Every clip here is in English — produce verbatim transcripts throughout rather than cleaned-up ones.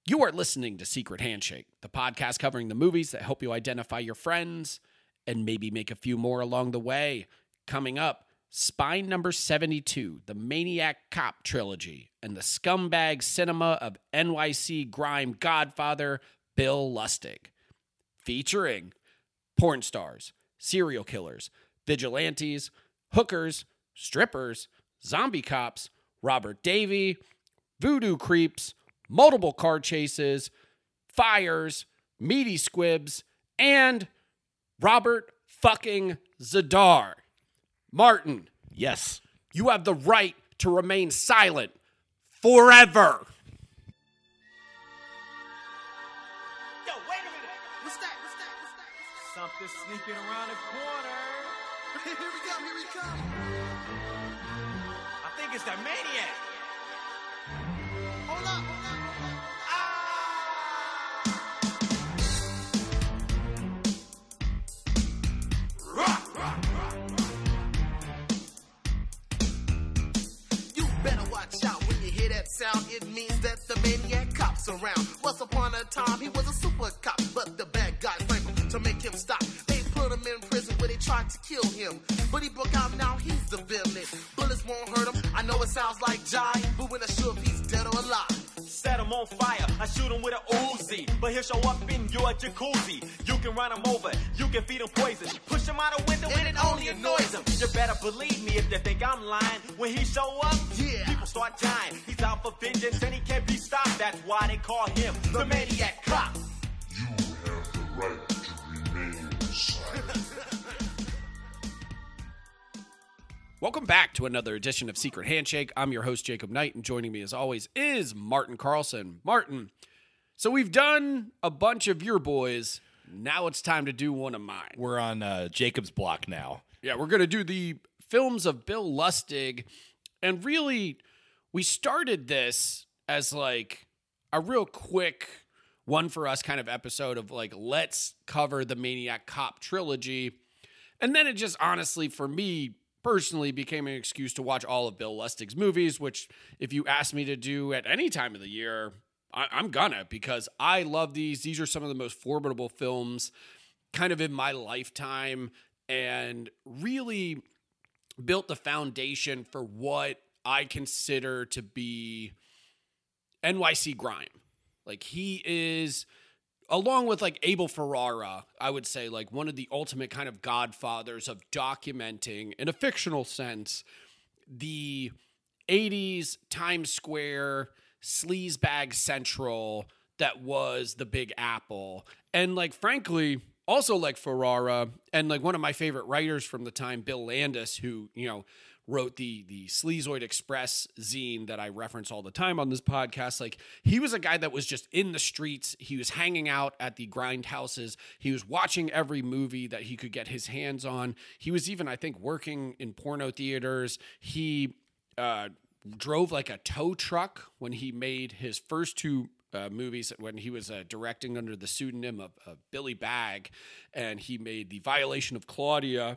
You are listening to Secret Handshake, the podcast covering the movies that help you identify your friends and maybe make a few more along the way. Coming up, Spine Number seventy-two, the Maniac Cop trilogy, and the scumbag cinema of N Y C grime godfather Bill Lustig. Featuring porn stars, serial killers, vigilantes, hookers, strippers, zombie cops, Robert Davi, voodoo creeps, multiple car chases, fires, meaty squibs, and Robert fucking Z'Dar. Martin. Yes. You have the right to remain silent forever. Yo, wait a minute. What's that? What's that? What's that? What's that? Something sneaking around the corner. Here we come, here we come. I think it's the maniac. Hold up, hold up, hold up. You better watch out when you hear that sound. It means that the maniac cop's around. Once upon a time, he was a super cop, but the bad guy framed him to make him stop. They put him in prison where they tried to kill him. But he broke out, now he's the villain. Bullets won't hurt him. I know it sounds like jive, but when I sure if he's dead or alive. Set him on fire. I shoot him with an Uzi. But he'll show up in your jacuzzi. You can run him over. You can feed him poison. Push him out a window and it only annoys him. You better believe me if you think I'm lying. When he show up, Yeah. people start dying. He's out for vengeance and he can't be stopped. That's why they call him the Maniac Cop. You have the right to remain silent. Welcome back to another edition of Secret Handshake. I'm your host, Jacob Knight, and joining me as always is Martin Carlson. Martin, so we've done a bunch of your boys. Now it's time to do one of mine. We're on uh, Jacob's block now. Yeah, we're going to do the films of Bill Lustig. And really, we started this as like a real quick one for us kind of episode of like, let's cover the Maniac Cop trilogy. And then it just honestly, for me, personally became an excuse to watch all of Bill Lustig's movies, which if you ask me to do at any time of the year, I- I'm gonna, because I love these. These are some of the most formidable films kind of in my lifetime and really built the foundation for what I consider to be N Y C grime. Like he is, along with like Abel Ferrara, I would say like one of the ultimate kind of godfathers of documenting, in a fictional sense, the eighties Times Square sleazebag central that was the Big Apple. And like, frankly, also like Ferrara and like one of my favorite writers from the time, Bill Landis, who, you know, wrote the the Sleazoid Express zine that I reference all the time on this podcast. Like he was a guy that was just in the streets. He was hanging out at the grindhouses. He was watching every movie that he could get his hands on. He was even, I think, working in porno theaters. He uh, drove like a tow truck when he made his first two Uh, movies when he was uh, directing under the pseudonym of, of Billy Bagg, and he made The Violation of Claudia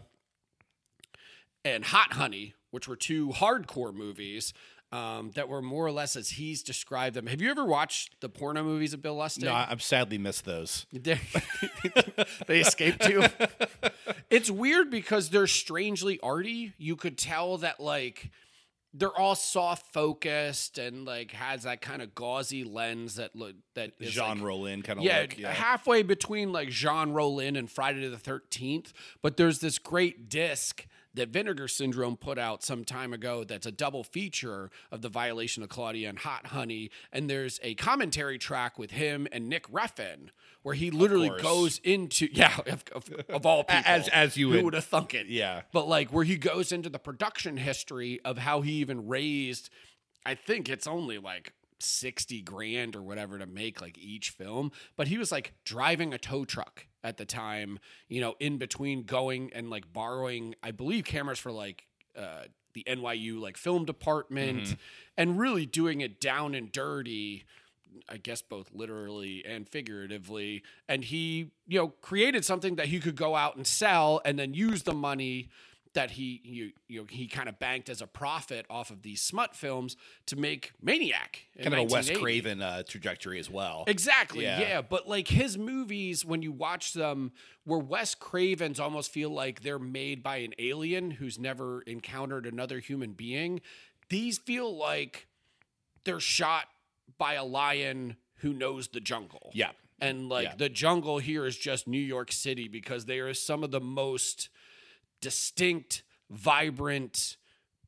and Hot Honey, which were two hardcore movies um, that were more or less as he's described them. Have you ever watched the porno movies of Bill Lustig? No, I- I've sadly missed those. They they escaped you. It's weird because they're strangely arty. You could tell that like they're all soft focused and like has that kind of gauzy lens that look that is Jean like, Rollin kind of yeah, look. Yeah, halfway between like Jean Rollin and Friday the thirteenth. But there's this great disc that Vinegar Syndrome put out some time ago that's a double feature of The Violation of Claudia and Hot Honey. And there's a commentary track with him and Nick Refn where he literally course. goes into, yeah, of, of, of all people. As- as you Who would- would have thunk it? Yeah. But like where he goes into the production history of how he even raised, I think it's only like sixty grand or whatever to make like each film. But he was like driving a tow truck at the time, you know, in between going and like borrowing, I believe, cameras for like uh, the N Y U like film department Mm-hmm. and really doing it down and dirty, I guess both literally and figuratively. And he, you know, created something that he could go out and sell and then use the money that he you, you know he kind of banked as a profit off of these smut films to make Maniac. in Kind of a Wes nineteen eighty. Craven uh, trajectory as well. Exactly, Yeah. yeah. But like his movies, when you watch them, where Wes Craven's almost feel like they're made by an alien who's never encountered another human being, these feel like they're shot by a lion who knows the jungle. Yeah. And like Yeah. the jungle here is just New York City because they are some of the most distinct, vibrant,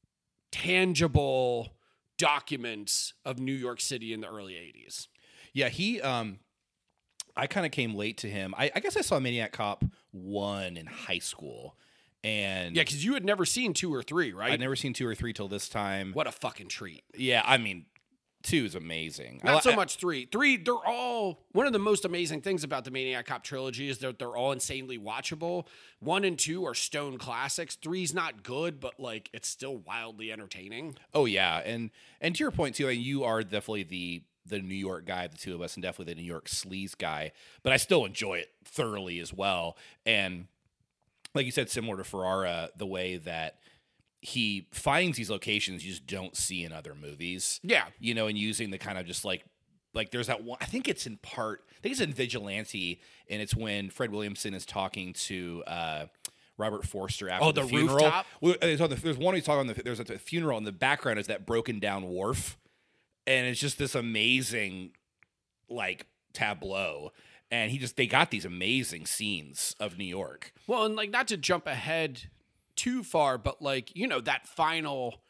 tangible documents of New York City in the early eighties. Yeah, he. Um, I kind of came late to him. I, I guess I saw Maniac Cop one in high school, and Yeah, because you had never seen two or three, right? I'd never seen two or three till this time. What a fucking treat. Yeah, I mean, two is amazing. Not I, so I- much three. Three, they're all, one of the most amazing things about the Maniac Cop trilogy is that they're all insanely watchable. One and two are stone classics. Three's not good, but like it's still wildly entertaining. Oh yeah, and and to your point too, I mean, you are definitely the the New York guy of the two of us, and definitely the New York sleaze guy. But I still enjoy it thoroughly as well. And like you said, similar to Ferrara, the way that he finds these locations you just don't see in other movies. Yeah. You know, and using the kind of just like like there's that one. I think it's in part. I think it's in Vigilante, and it's when Fred Williamson is talking to. Uh, Robert Forster after Oh, the, the funeral. rooftop? Well, it's on the- There's one he's talking on the. There's a funeral in the background. Is that broken down wharf, and it's just this amazing, like tableau. And he just they got these amazing scenes of New York. Well, and like not to jump ahead too far, but like, you know, that final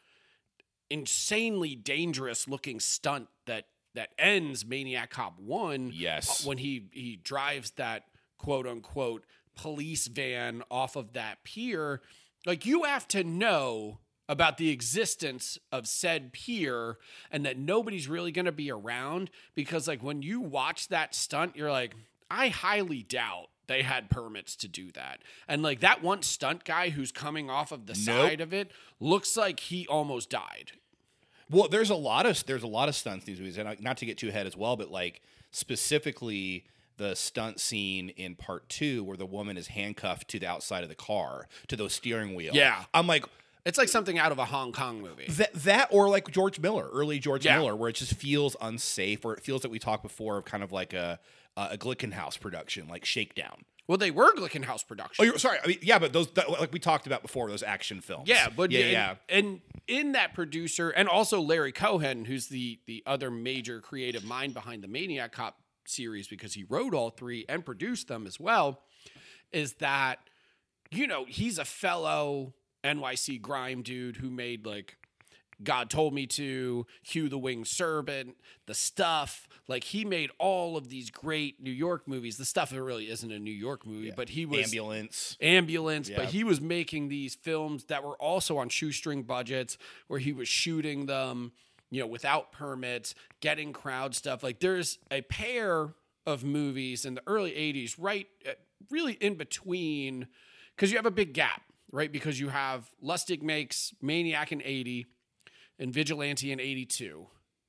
insanely dangerous looking stunt that that ends Maniac Cop one. Yes. uh, When he he drives that quote unquote police van off of that pier. Like you have to know about the existence of said pier and that nobody's really going to be around because like when you watch that stunt, you're like, I highly doubt they had permits to do that. And like that one stunt guy who's coming off of the side of it looks like he almost died. Well, there's a lot of there's a lot of stunts in these movies, and I- not to get too ahead as well, but like specifically the stunt scene in part two where the woman is handcuffed to the outside of the car to the steering wheel. Yeah. I'm like. It's like something out of a Hong Kong movie. That, that or like George Miller, early George Yeah. Miller, where it just feels unsafe, or it feels like we talked before of kind of like a a Glickenhaus production, like Shakedown. Well, they were Glickenhaus production. Oh, you're sorry. I mean, yeah, but those that, like we talked about before, those action films. Yeah, but yeah, and, yeah. and in that producer, and also Larry Cohen, who's the the other major creative mind behind the Maniac Cop series, because he wrote all three and produced them as well, is that, you know, he's a fellow N Y C grime dude who made like God Told Me To, Hugh the Winged Serpent, The Stuff. Like he made all of these great New York movies. The Stuff it really isn't a New York movie, but he was Ambulance. Ambulance, Yeah. but he was making these films that were also on shoestring budgets where he was shooting them, you know, without permits, getting crowd stuff. Like there's a pair of movies in the early eighties, right, uh, really in between, because you have a big gap, right? Because you have Lustig makes Maniac in eighty and Vigilante in eighty-two.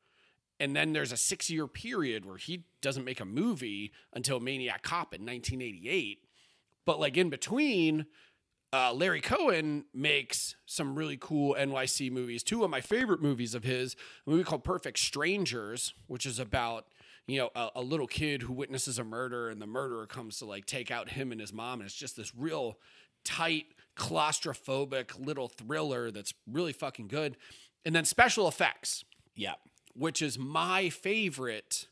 And then there's a six-year period where he doesn't make a movie until Maniac Cop in nineteen eighty-eight. But like in between, uh, Larry Cohen makes some really cool N Y C movies. Two of my favorite movies of his, a movie called Perfect Strangers, which is about, you know, a, a little kid who witnesses a murder and the murderer comes to like take out him and his mom. And it's just this real tight, claustrophobic little thriller that's really fucking good. And then Special Effects, Yeah. which is my favorite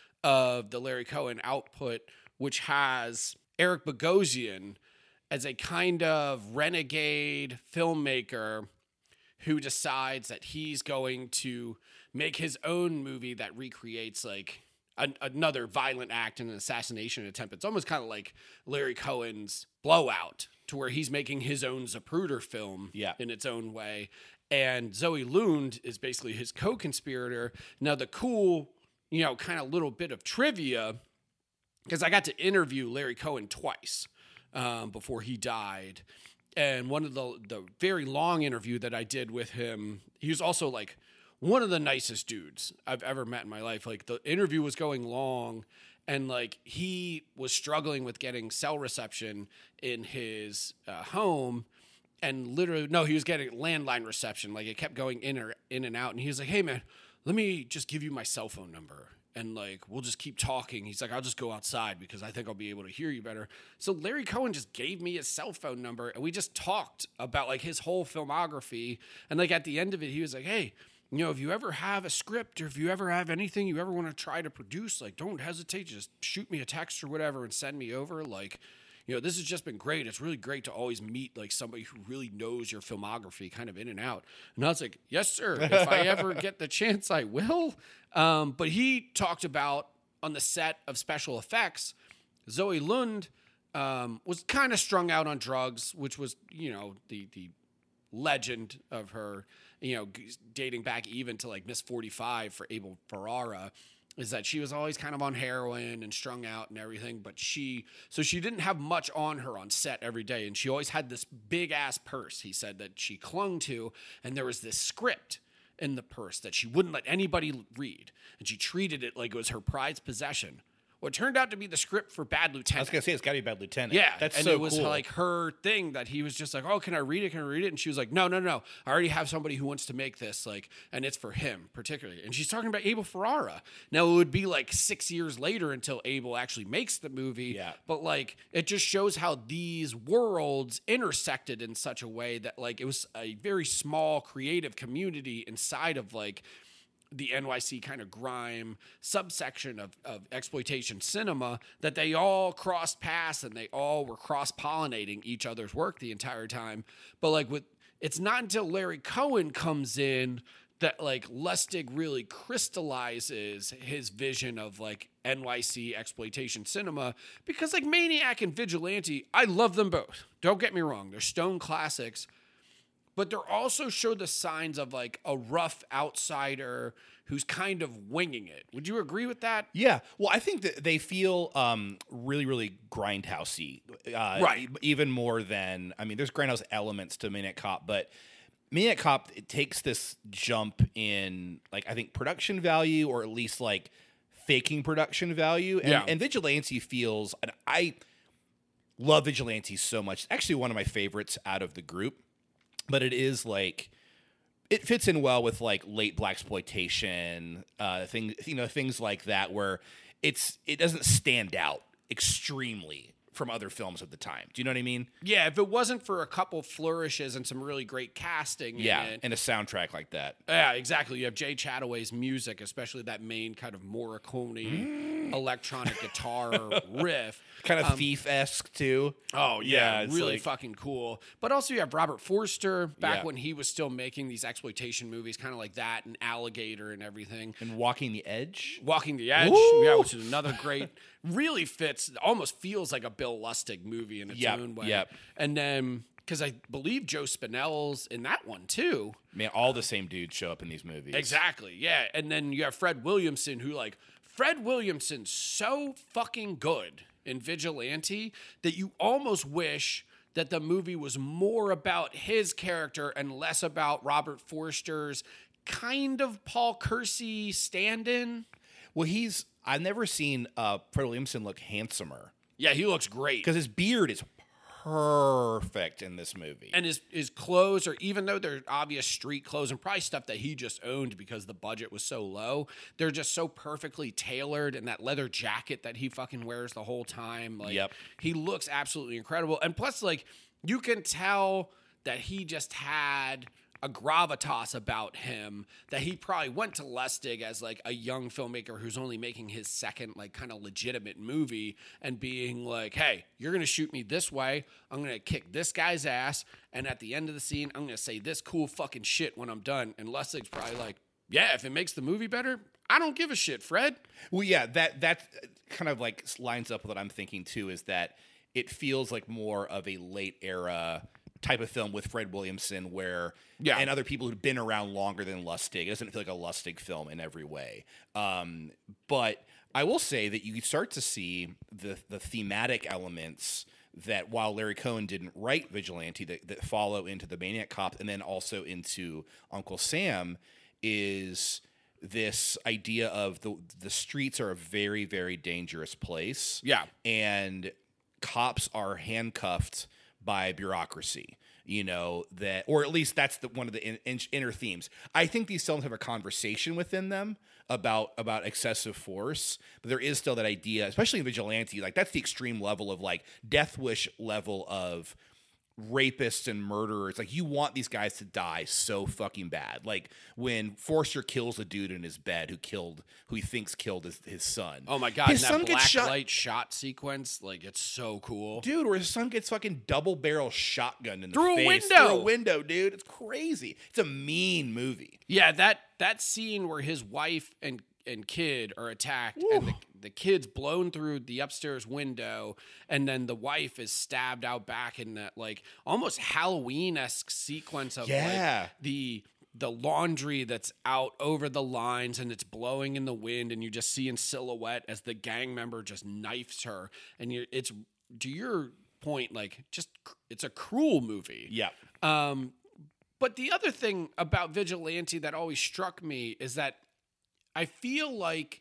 of the Larry Cohen output, which has Eric Bogosian as a kind of renegade filmmaker who decides that he's going to make his own movie that recreates like an, another violent act and an assassination attempt. It's almost kind of like Larry Cohen's Blowout, to where he's making his own Zapruder film Yeah. in its own way. And Zoe Lund is basically his co-conspirator. Now, the cool, you know, kind of little bit of trivia, because I got to interview Larry Cohen twice um, before he died. And one of the, the very long interview that I did with him, he was also like one of the nicest dudes I've ever met in my life. Like the interview was going long, and like he was struggling with getting cell reception in his uh, home. and literally, no, he was getting landline reception. Like it kept going in or in and out. And he was like, hey man, let me just give you my cell phone number. And like, we'll just keep talking. He's like, I'll just go outside because I think I'll be able to hear you better. So Larry Cohen just gave me his cell phone number and we just talked about like his whole filmography. And like at the end of it, he was like, hey, you know, if you ever have a script or if you ever have anything you ever want to try to produce, like don't hesitate, just shoot me a text or whatever and send me over. Like, you know, this has just been great. It's really great to always meet like somebody who really knows your filmography kind of in and out. And I was like, yes, sir. If I ever get the chance, I will. Um, but he talked about on the set of special effects, Zoe Lund um, was kind of strung out on drugs, which was, you know, the the legend of her, you know, g- dating back even to like Miss forty-five for Abel Ferrara, is that she was always kind of on heroin and strung out and everything. But she, so she didn't have much on her on set every day. And she always had this big ass purse, he said, that she clung to. And there was this script in the purse that she wouldn't let anybody read. And she treated it like it was her prized possession. Well, it turned out to be the script for Bad I Lieutenant. was gonna say it's got to be Bad Lieutenant. Yeah, that's and so it was cool. like her thing that he was just like, "Oh, can I read it? Can I read it?" And she was like, "No, no, no. I already have somebody who wants to make this, like, and it's for him particularly." And she's talking about Abel Ferrara. Now it would be like six years later until Abel actually makes the movie. Yeah. But like, it just shows how these worlds intersected in such a way that like it was a very small creative community inside of like the N Y C kind of grime subsection of, of exploitation cinema, that they all crossed paths and they all were cross-pollinating each other's work the entire time. But like with, it's not until Larry Cohen comes in that like Lustig really crystallizes his vision of like N Y C exploitation cinema, because like Maniac and Vigilante, I love them both. Don't get me wrong. They're stone classics. But they're also show the signs of like a rough outsider who's kind of winging it. Would you agree with that? Yeah. Well, I think that they feel um, really, really grindhousey. Uh, Right. e- Even more than, I mean, there's grindhouse elements to Maniac Cop, but Maniac Cop, it takes this jump in, like, I think production value, or at least like faking production value. And, Yeah. and Vigilante feels, and I love Vigilante so much. It's actually one of my favorites out of the group. But it is like, it fits in well with like late blaxploitation, uh, things, you know, things like that, where it's it doesn't stand out extremely from other films of the time. Do you know what I mean? Yeah, if it wasn't for a couple flourishes and some really great casting Yeah, in it. and a soundtrack like that. Yeah, exactly. You have Jay Chataway's music, especially that main kind of Morricone electronic guitar riff. Kind of Thief-esque too. Oh yeah, Yeah, it's really like- fucking cool. But also you have Robert Forster back Yeah. when he was still making these exploitation movies, kind of like that, and Alligator and everything. And Walking the Edge. Walking the Edge, Woo! yeah, which is another great, really fits, almost feels like a Bill Lustig movie in its Yep, own way. yep. And then, because I believe Joe Spinell's in that one too. Man, all the same dudes show up in these movies. Exactly, yeah. And then you have Fred Williamson, who like, Fred Williamson's so fucking good in Vigilante that you almost wish that the movie was more about his character and less about Robert Forster's kind of Paul Kersey stand-in. Well, he's, I've never seen uh, Fred Williamson look handsomer, Yeah, he looks great. because his beard is perfect in this movie. And his his clothes are, even though they're obvious street clothes and probably stuff that he just owned because the budget was so low, they're just so perfectly tailored. And that leather jacket that he fucking wears the whole time, like, Yep. he looks absolutely incredible. And plus, like, you can tell that he just had a gravitas about him, that he probably went to Lustig as like a young filmmaker who's only making his second like kind of legitimate movie, and being like, hey, you're going to shoot me this way. I'm going to kick this guy's ass. And at the end of the scene, I'm going to say this cool fucking shit when I'm done. And Lustig's probably like, yeah, if it makes the movie better, I don't give a shit, Fred. Well, yeah, that that kind of like lines up with what I'm thinking too, is that it feels like more of a late era type of film with Fred Williamson, where Yeah. and other people who've been around longer than Lustig. It doesn't feel like a Lustig film in every way. Um, but I will say that you start to see the the thematic elements that, while Larry Cohen didn't write Vigilante, that, that follow into the Maniac Cop and then also into Uncle Sam, is this idea of the the streets are a very, very dangerous place. Yeah. And cops are handcuffed by bureaucracy. You know, that, or at least that's the one of the in, in, inner themes. I think these films have a conversation within them about about excessive force, but there is still that idea, especially in Vigilante, like that's the extreme level of like Death Wish level of rapists and murderers. Like you want these guys to die so fucking bad. Like when Forster kills a dude in his bed who killed, who he thinks killed his, his son. Oh my god! His and son that gets black shot, light shot sequence, like it's so cool, dude. Where his son gets fucking double barrel shotgunned in the Through a face window. through a window, dude. It's crazy. It's a mean movie. Yeah, that that scene where his wife and and kid are attacked, and the, the kid's blown through the upstairs window, and then the wife is stabbed out back in that like almost Halloween-esque sequence of Yeah. like the the laundry that's out over the lines and it's blowing in the wind, and you just see in silhouette as the gang member just knifes her, and you it's to your point, like just it's a cruel movie. Yeah. Um, but the other thing about Vigilante that always struck me is that I feel like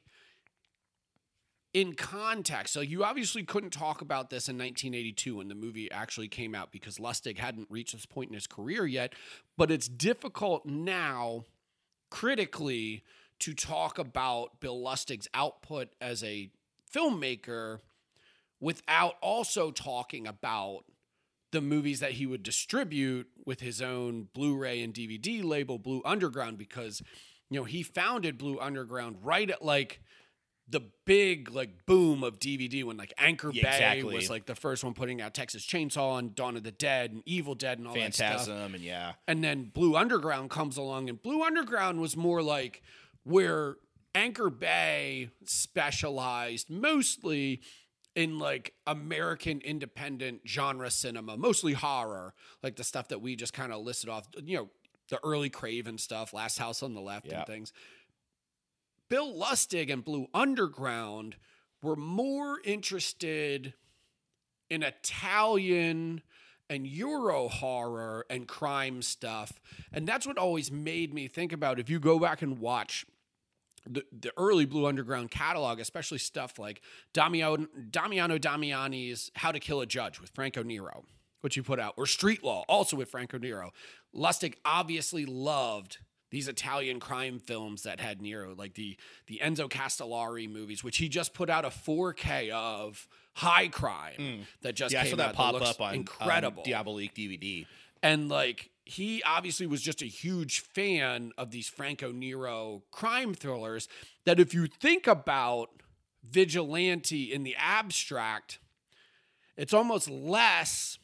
in context, so you obviously couldn't talk about this in nineteen eighty-two when the movie actually came out because Lustig hadn't reached this point in his career yet, but it's difficult now critically to talk about Bill Lustig's output as a filmmaker without also talking about the movies that he would distribute with his own Blu-ray and D V D label, Blue Underground, because you know, he founded Blue Underground right at like the big like boom of D V D when like Anchor Yeah, Bay exactly. was like the first one putting out Texas Chainsaw and Dawn of the Dead and Evil Dead and all that stuff. Phantasm and yeah. And then Blue Underground comes along, and Blue Underground was more like where Anchor Bay specialized mostly in like American independent genre cinema, mostly horror, like the stuff that we just kind of listed off, you know, the early Craven stuff, Last House on the Left Yeah. and things. Bill Lustig and Blue Underground were more interested in Italian and Euro horror and crime stuff. And that's what always made me think about, if you go back and watch the, the early Blue Underground catalog, especially stuff like Damiano, Damiano Damiani's How to Kill a Judge with Franco Nero, which you put out, or Street Law, also with Franco Nero. Lustig obviously loved these Italian crime films that had Nero, like the the Enzo Castellari movies, which he just put out a four K of High Crime that just Yeah, I came saw that out. pop looks up on incredible. um, Diabolique D V D. And like he obviously was just a huge fan of these Franco Nero crime thrillers that if you think about Vigilante in the abstract, it's almost less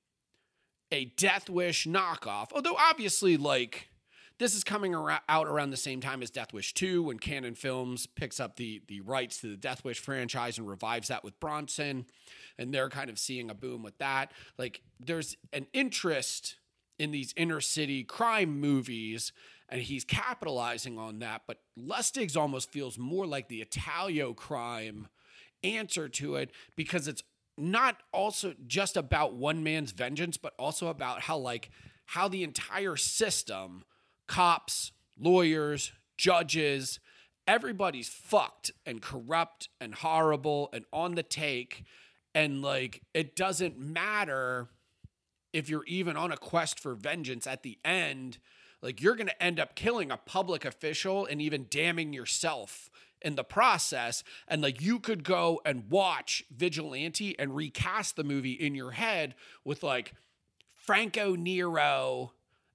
a Death Wish knockoff. Although obviously like this is coming ar- out around the same time as Death Wish two when Cannon Films picks up the the rights to the Death Wish franchise and revives that with Bronson, and they're kind of seeing a boom with that. Like there's an interest in these inner city crime movies, and he's capitalizing on that, but Lustig's almost feels more like the Italio crime answer to it, because it's not also just about one man's vengeance, but also about how like how the entire system, cops, lawyers, judges, everybody's fucked and corrupt and horrible and on the take. And like, it doesn't matter if you're even on a quest for vengeance at the end, like you're going to end up killing a public official and even damning yourself in the process. And like you could go and watch Vigilante and recast the movie in your head with like Franco Nero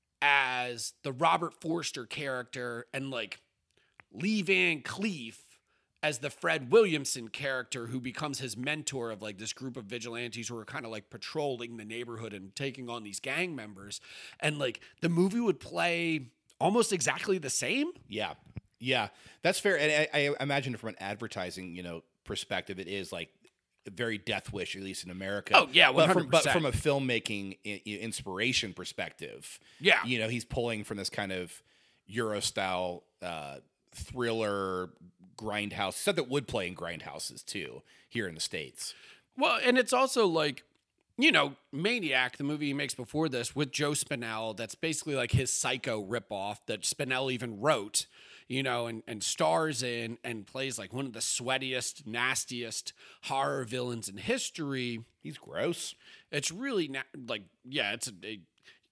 as the Robert Forster character and like Lee Van Cleef as the Fred Williamson character who becomes his mentor of like this group of vigilantes who are kind of like patrolling the neighborhood and taking on these gang members. And like the movie would play almost exactly the same. Yeah. Yeah. That's fair. And I, I imagine from an advertising, you know, perspective, it is like very Death Wish, at least in America. Oh, yeah, But from, but one hundred percent. from a filmmaking i- i- inspiration perspective, Yeah. you know, he's pulling from this kind of Euro style uh, thriller grindhouse stuff that would play in grindhouses too here in the States. Well, and it's also like, you know, Maniac, the movie he makes before this with Joe Spinell, that's basically like his Psycho ripoff that Spinell even wrote, you know, and, and stars in and plays like one of the sweatiest, nastiest horror villains in history. He's gross. It's really na- like, yeah, it's a, a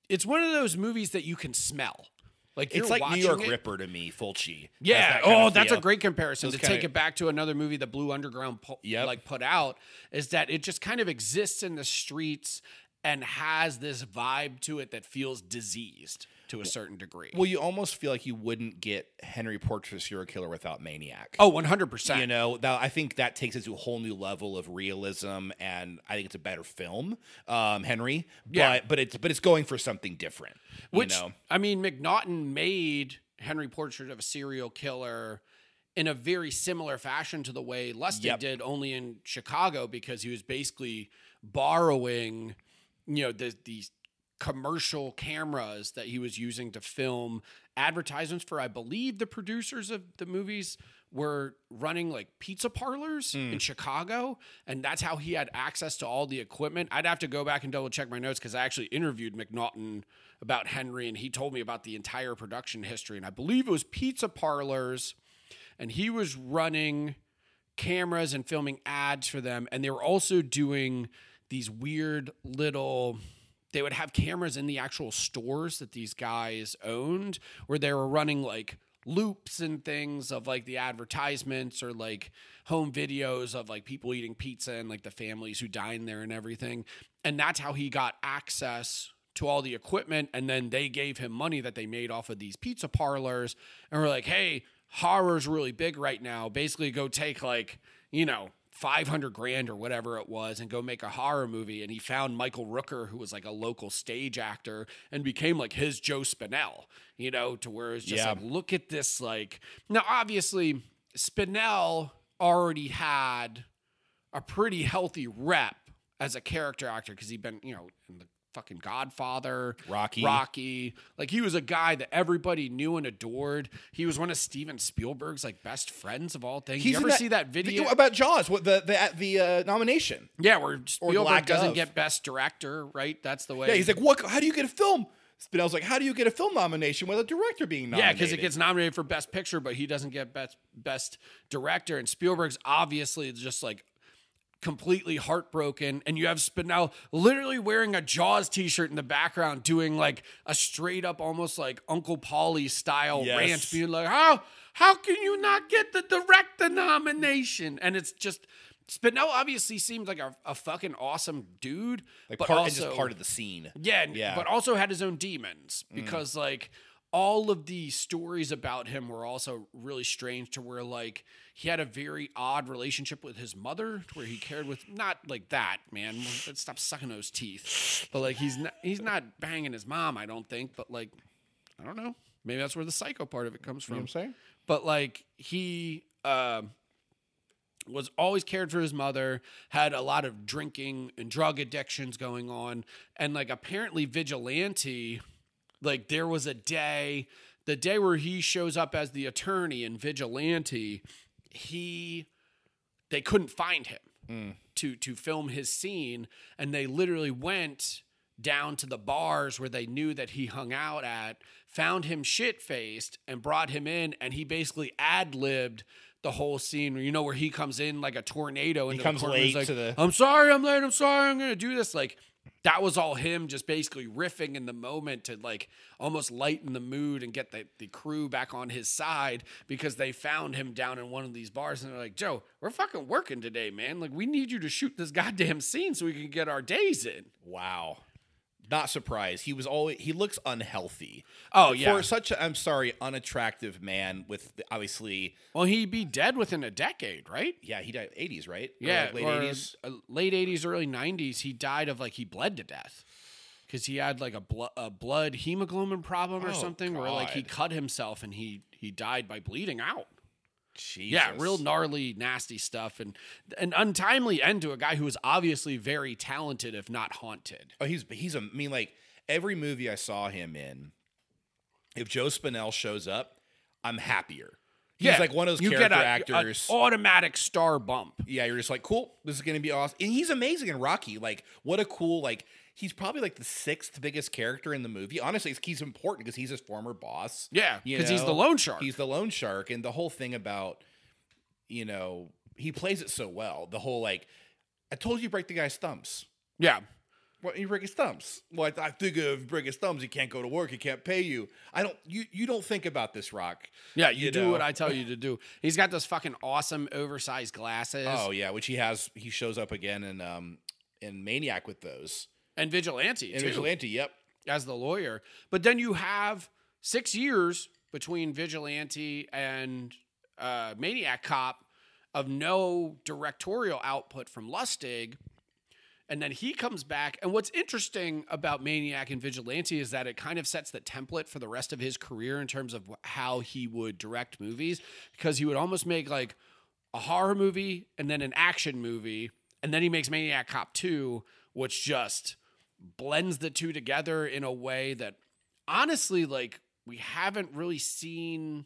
it's one of those movies that you can smell. Like you're It's like New watching York it- Ripper to me, Fulci. Has Yeah. that kind Oh, of that's a feel. great comparison. Those To kinda- take it back to another movie that Blue Underground pu- Yep. like put out is that it just kind of exists in the streets and has this vibe to it that feels diseased to a certain degree. Well, you almost feel like you wouldn't get Henry Portrait Serial Killer without Maniac. Oh, one hundred percent. You know, that, I think that takes it to a whole new level of realism, and I think it's a better film, um, Henry. Yeah. But but it's but it's going for something different. Which, you know? I mean, McNaughton made Henry Portrait of a Serial Killer in a very similar fashion to the way Lustig Yep. did, only in Chicago, because he was basically borrowing, you know, the, these commercial cameras that he was using to film advertisements for, I believe the producers of the movies were running like pizza parlors in Chicago, and that's how he had access to all the equipment. I'd have to go back and double check my notes because I actually interviewed McNaughton about Henry, and he told me about the entire production history, and I believe it was pizza parlors, and he was running cameras and filming ads for them, and they were also doing these weird little... They would have cameras in the actual stores that these guys owned where they were running like loops and things of like the advertisements or like home videos of like people eating pizza and like the families who dine there and everything. And that's how he got access to all the equipment. And then they gave him money that they made off of these pizza parlors. And we're like, hey, horror's really big right now. Basically go take like, you know, five hundred grand or whatever it was and go make a horror movie. And he found Michael Rooker, who was like a local stage actor, and became like his Joe Spinell, you know, to where it's just Yeah. like, look at this. Like, now obviously Spinell already had a pretty healthy rep as a character actor because he'd been, you know, in the fucking Godfather, Rocky. Rocky. Like he was a guy that everybody knew and adored. He was one of Steven Spielberg's like best friends of all things. He's you in ever see that video? about Jaws? What the the the uh, nomination? Yeah, where Spielberg lack doesn't of. get best director, right? That's the way. Yeah, he's like, what? How do you get a film? Spinell's like, how do you get a film nomination with a director being yeah, nominated? because it gets nominated for best picture, but he doesn't get best best director. And Spielberg's obviously just like completely heartbroken, and you have Spinell literally wearing a Jaws t-shirt in the background doing like a straight up almost like Uncle Paulie style Yes. rant, being like, how how can you not get the director nomination? And it's just Spinell obviously seems like a, a fucking awesome dude, like but part, also and just part of the scene. yeah, and- Yeah. but also had his own demons because like all of the stories about him were also really strange to where like he had a very odd relationship with his mother to where he cared with not like that, man. Let's stop sucking those teeth. But like he's not he's not banging his mom, I don't think, but like I don't know. Maybe that's where the psycho part of it comes from. You know what I'm saying? But like he uh, was always cared for his mother, had a lot of drinking and drug addictions going on, and like apparently Vigilante, like there was a day, the day where he shows up as the attorney in Vigilante, he they couldn't find him to to film his scene, and they literally went down to the bars where they knew that he hung out at, found him shit-faced, and brought him in, and he basically ad-libbed the whole scene, you know, where he comes in like a tornado into comes the courtroom. He's late like, to the- I'm sorry, I'm late, I'm sorry, I'm going to do this. Like, that was all him just basically riffing in the moment to like almost lighten the mood and get the, the crew back on his side because they found him down in one of these bars and they're like, Joe, we're fucking working today, man. Like, we need you to shoot this goddamn scene so we can get our days in. Wow. Not surprised. He was always he looks unhealthy. Oh, yeah. For such a I'm sorry, unattractive man with the- obviously Well, he'd be dead within a decade, right? yeah, he died eighties, right? Or Yeah, like late or, eighties. uh, late eighties, early nineties. He died of like he bled to death because he had like a, blo- a blood hemoglobin problem or Oh, something, where like he God. cut himself and he he died by bleeding out. Jesus. Yeah, real gnarly, nasty stuff, and an untimely end to a guy who was obviously very talented, if not haunted. Oh, he's he's a I mean like every movie I saw him in, if Joe Spinell shows up, I'm happier. He's like one of those you character get a, actors. an automatic star bump. Yeah, you're just like, cool, this is gonna be awesome. And he's amazing in Rocky. Like, what a cool, like, he's probably like the sixth biggest character in the movie. Honestly, it's, he's important because he's his former boss. Yeah, you 'cause he's know? the loan shark. He's the loan shark. And the whole thing about, you know, he plays it so well. The whole like, I told you break the guy's thumbs. Yeah. Well, you break his thumbs. Well, I, I think if you break his thumbs, he can't go to work. He can't pay you. I don't. You you don't think about this, Rock. Yeah, you, You do know? what I tell you to do. He's got those fucking awesome oversized glasses. Oh yeah, which he has. He shows up again in um in Maniac with those. And Vigilante, And too, Vigilante, yep. as the lawyer. But then you have six years between Vigilante and uh, Maniac Cop of no directorial output from Lustig. And then he comes back. And what's interesting about Maniac and Vigilante is that it kind of sets the template for the rest of his career in terms of how he would direct movies, because he would almost make like a horror movie and then an action movie. And then he makes Maniac Cop two, which just blends the two together in a way that honestly, like, we haven't really seen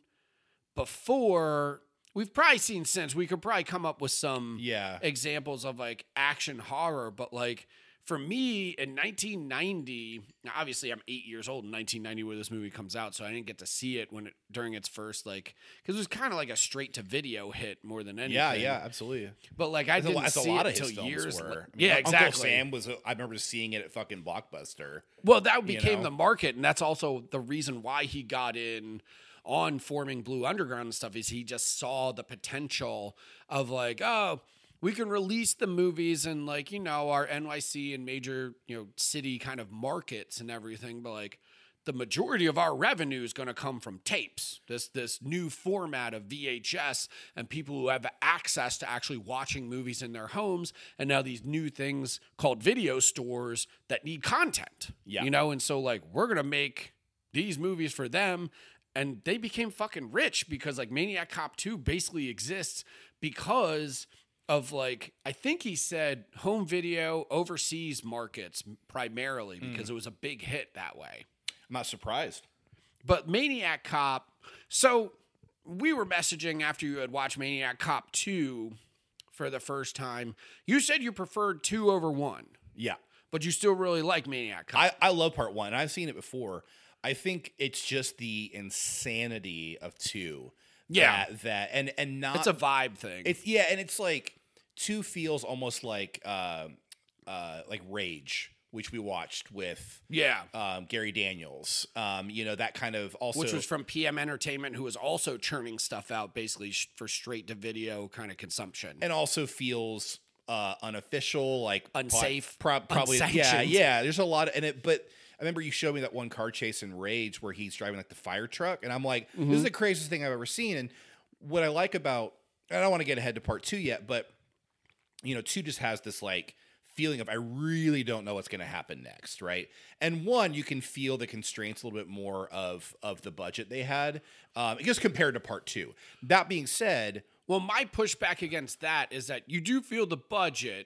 before. We've probably seen since. We could probably come up with some Yeah. examples of like action horror, but like for me in nineteen ninety, now obviously I'm eight years old in nineteen ninety where this movie comes out, so I didn't get to see it when it during its first like because it was kind of like a straight to video hit more than anything. Yeah, yeah, absolutely. But like I That's a, didn't lo- that's see a lot it of his until films years. were. la- I mean, yeah, Uncle exactly. Sam was. I remember seeing it at fucking Blockbuster. Well, that became know? the market, and that's also the reason why he got in on forming Blue Underground and stuff. Is he just saw the potential of like, oh, we can release the movies in like you know our N Y C and major you know city kind of markets and everything, but like the majority of our revenue is going to come from tapes. This this new format of V H S and people who have access to actually watching movies in their homes, and now these new things called video stores that need content. Yeah. You know, and so like we're going to make these movies for them, and they became fucking rich because like Maniac Cop two basically exists because of like I think he said home video overseas markets primarily because it was a big hit that way. I'm not surprised. But Maniac Cop, so we were messaging after you had watched Maniac Cop two for the first time. You said you preferred two over one, Yeah. but you still really like Maniac Cop. I, I love part one. I've seen it before. I think it's just the insanity of two. Yeah. That, that and and not it's a vibe thing. It's yeah, and it's like two feels almost like uh, uh, like Rage, which we watched with yeah. um, Gary Daniels. Um, you know, that kind of also Which was from P M Entertainment, who was also churning stuff out basically sh- for straight to video kind of consumption. and also feels uh, unofficial, like Unsafe, pro- probably yeah, unsanctioned. yeah. There's a lot of and it, but I remember you showed me that one car chase in Rage where he's driving like the fire truck, and I'm like, Mm-hmm. this is the craziest thing I've ever seen. And what I like about, I don't want to get ahead to part two yet, but you know, two just has this like feeling of I really don't know what's going to happen next, right? And one, you can feel the constraints a little bit more of of the budget they had, um, just compared to part two. That being said, Well, my pushback against that is that you do feel the budget,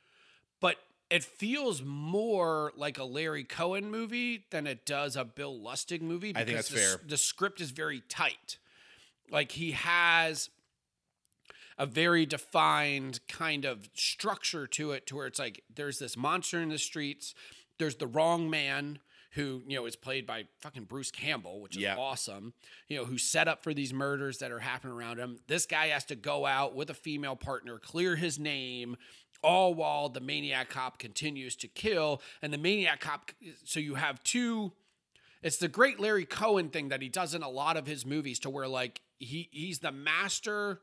but it feels more like a Larry Cohen movie than it does a Bill Lustig movie. I think because that's the, s- fair. The script is very tight. Like he has a very defined kind of structure to it, to where it's like there's this monster in the streets, there's the wrong man who, you know, is played by fucking Bruce Campbell, which is Yeah. awesome, you know, who's set up for these murders that are happening around him. This guy has to go out with a female partner, clear his name, all while the Maniac Cop continues to kill. And the Maniac Cop, so you have two, it's the great Larry Cohen thing that he does in a lot of his movies, to where like he he's the master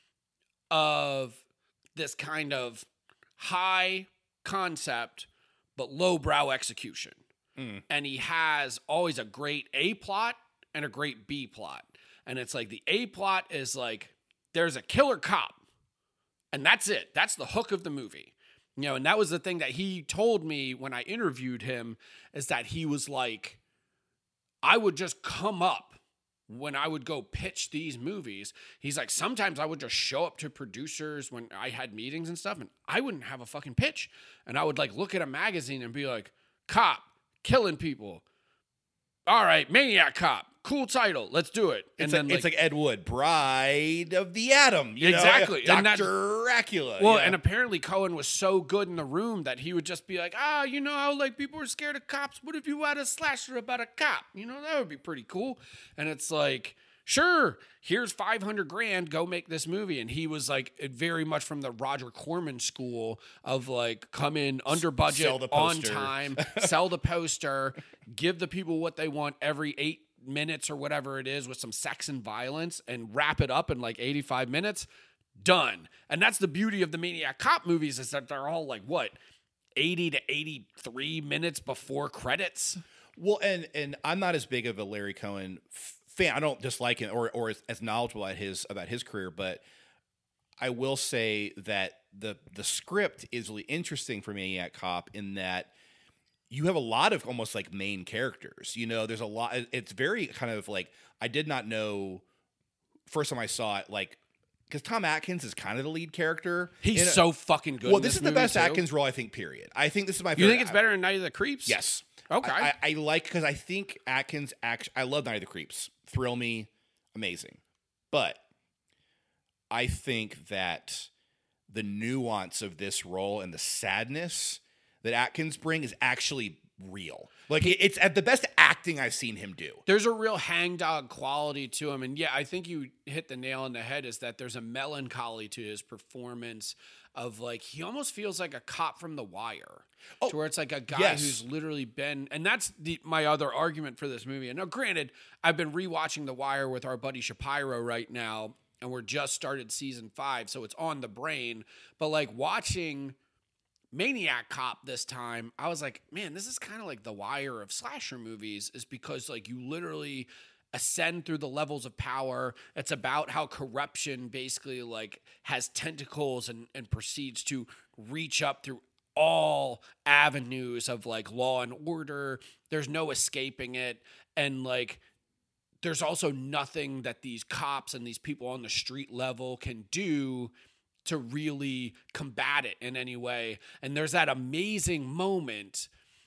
of this kind of high concept but lowbrow execution. And he has always a great A plot and a great B plot. And it's like the A plot is like there's a killer cop, and that's it. That's the hook of the movie. You know, and that was the thing that he told me when I interviewed him, is that he was like, I would just come up when I would go pitch these movies. He's like, sometimes I would just show up to producers when I had meetings and stuff, and I wouldn't have a fucking pitch. And I would like look at a magazine and be like, cop, killing people. All right, Maniac Cop. Cool title. Let's do it. it's, like, it's like Ed Wood, Bride of the Atom. You Exactly. Know? And that- Doctor Dracula. Well, yeah. and apparently Cohen was so good in the room that he would just be like, ah, you know how like people are scared of cops? What if you had a slasher about a cop? You know, that would be pretty cool. And it's like, sure, here's five hundred grand, go make this movie. And he was like very much from the Roger Corman school of like come in under budget, Sell the on poster. time, sell the poster, give the people what they want every eight minutes or whatever it is with some sex and violence and wrap it up in like eighty-five minutes. Done. And that's the beauty of the Maniac Cop movies is that they're all like, what, eighty to eighty-three minutes before credits? Well, and and I'm not as big of a Larry Cohen fan. I don't dislike him or or as, as knowledgeable about his about his career, but I will say that the the script is really interesting for Maniac Cop in that you have a lot of almost like main characters. You know, there's a lot. It's very kind of like I did not know first time I saw it, like because Tom Atkins is kind of the lead character. He's in a- so fucking good. Well, in this, this is the movie, best too. Atkins role I think. Period. I think this is my favorite. You think it's better than Night of the Creeps? Yes. Okay. I, I, I like because I think Atkins act. I love Night of the Creeps. Thrill me, amazing. But I think that the nuance of this role and the sadness that Atkins bring is actually real. Like it, it's at the best acting I've seen him do. There's a real hangdog quality to him. And yeah, I think you hit the nail on the head is that there's a melancholy to his performance of like, he almost feels like a cop from The Wire. Oh, to where it's like a guy yes. who's literally been, and that's the my other argument for this movie. And now granted, I've been rewatching The Wire with our buddy Shapiro right now, and we're just started season five, so it's on the brain. But like watching Maniac Cop this time, I was like, man, this is kind of like The Wire of slasher movies, is because like you literally ascend through the levels of power. It's about how corruption basically like has tentacles and, and proceeds to reach up through all avenues of like law and order. There's no escaping it. And like, there's also nothing that these cops and these people on the street level can do to really combat it in any way. And there's that amazing moment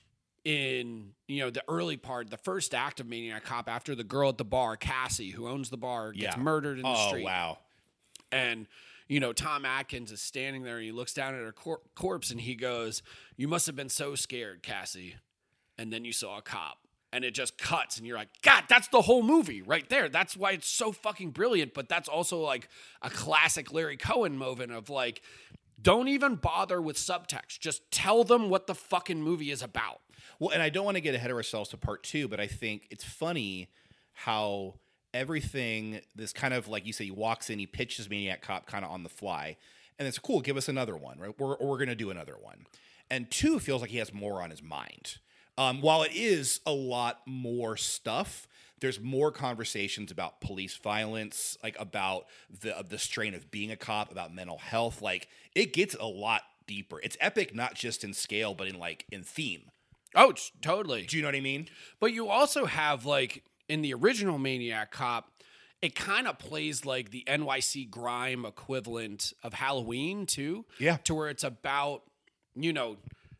in, you know, the early part, the first act of Maniac Cop, after the girl at the bar, Cassie, who owns the bar, gets Yeah. murdered in the Oh street. wow. And, you know, Tom Atkins is standing there and he looks down at her cor- corpse and he goes, "You must have been so scared, Cassie." And then you saw a cop. And it just cuts, and you're like, God, that's the whole movie right there. That's why it's so fucking brilliant. But that's also like a classic Larry Cohen moment of like, don't even bother with subtext. Just tell them what the fucking movie is about. Well, and I don't want to get ahead of ourselves to part two, but I think it's funny how everything, this kind of like you say, he walks in, he pitches Maniac Cop kind of on the fly, and it's cool. Give us another one, right? We're we're gonna do another one, and two feels like he has more on his mind. Um, while it is a lot more stuff, there's more conversations about police violence, like about the the strain of being a cop, about mental health. Like it gets a lot deeper. It's epic, not just in scale, but in like in theme. Oh, it's totally. Do you know what I mean? But you also have like in the original Maniac Cop, it kind of plays like the N Y C grime equivalent of Halloween too. Yeah. To where it's about, you know,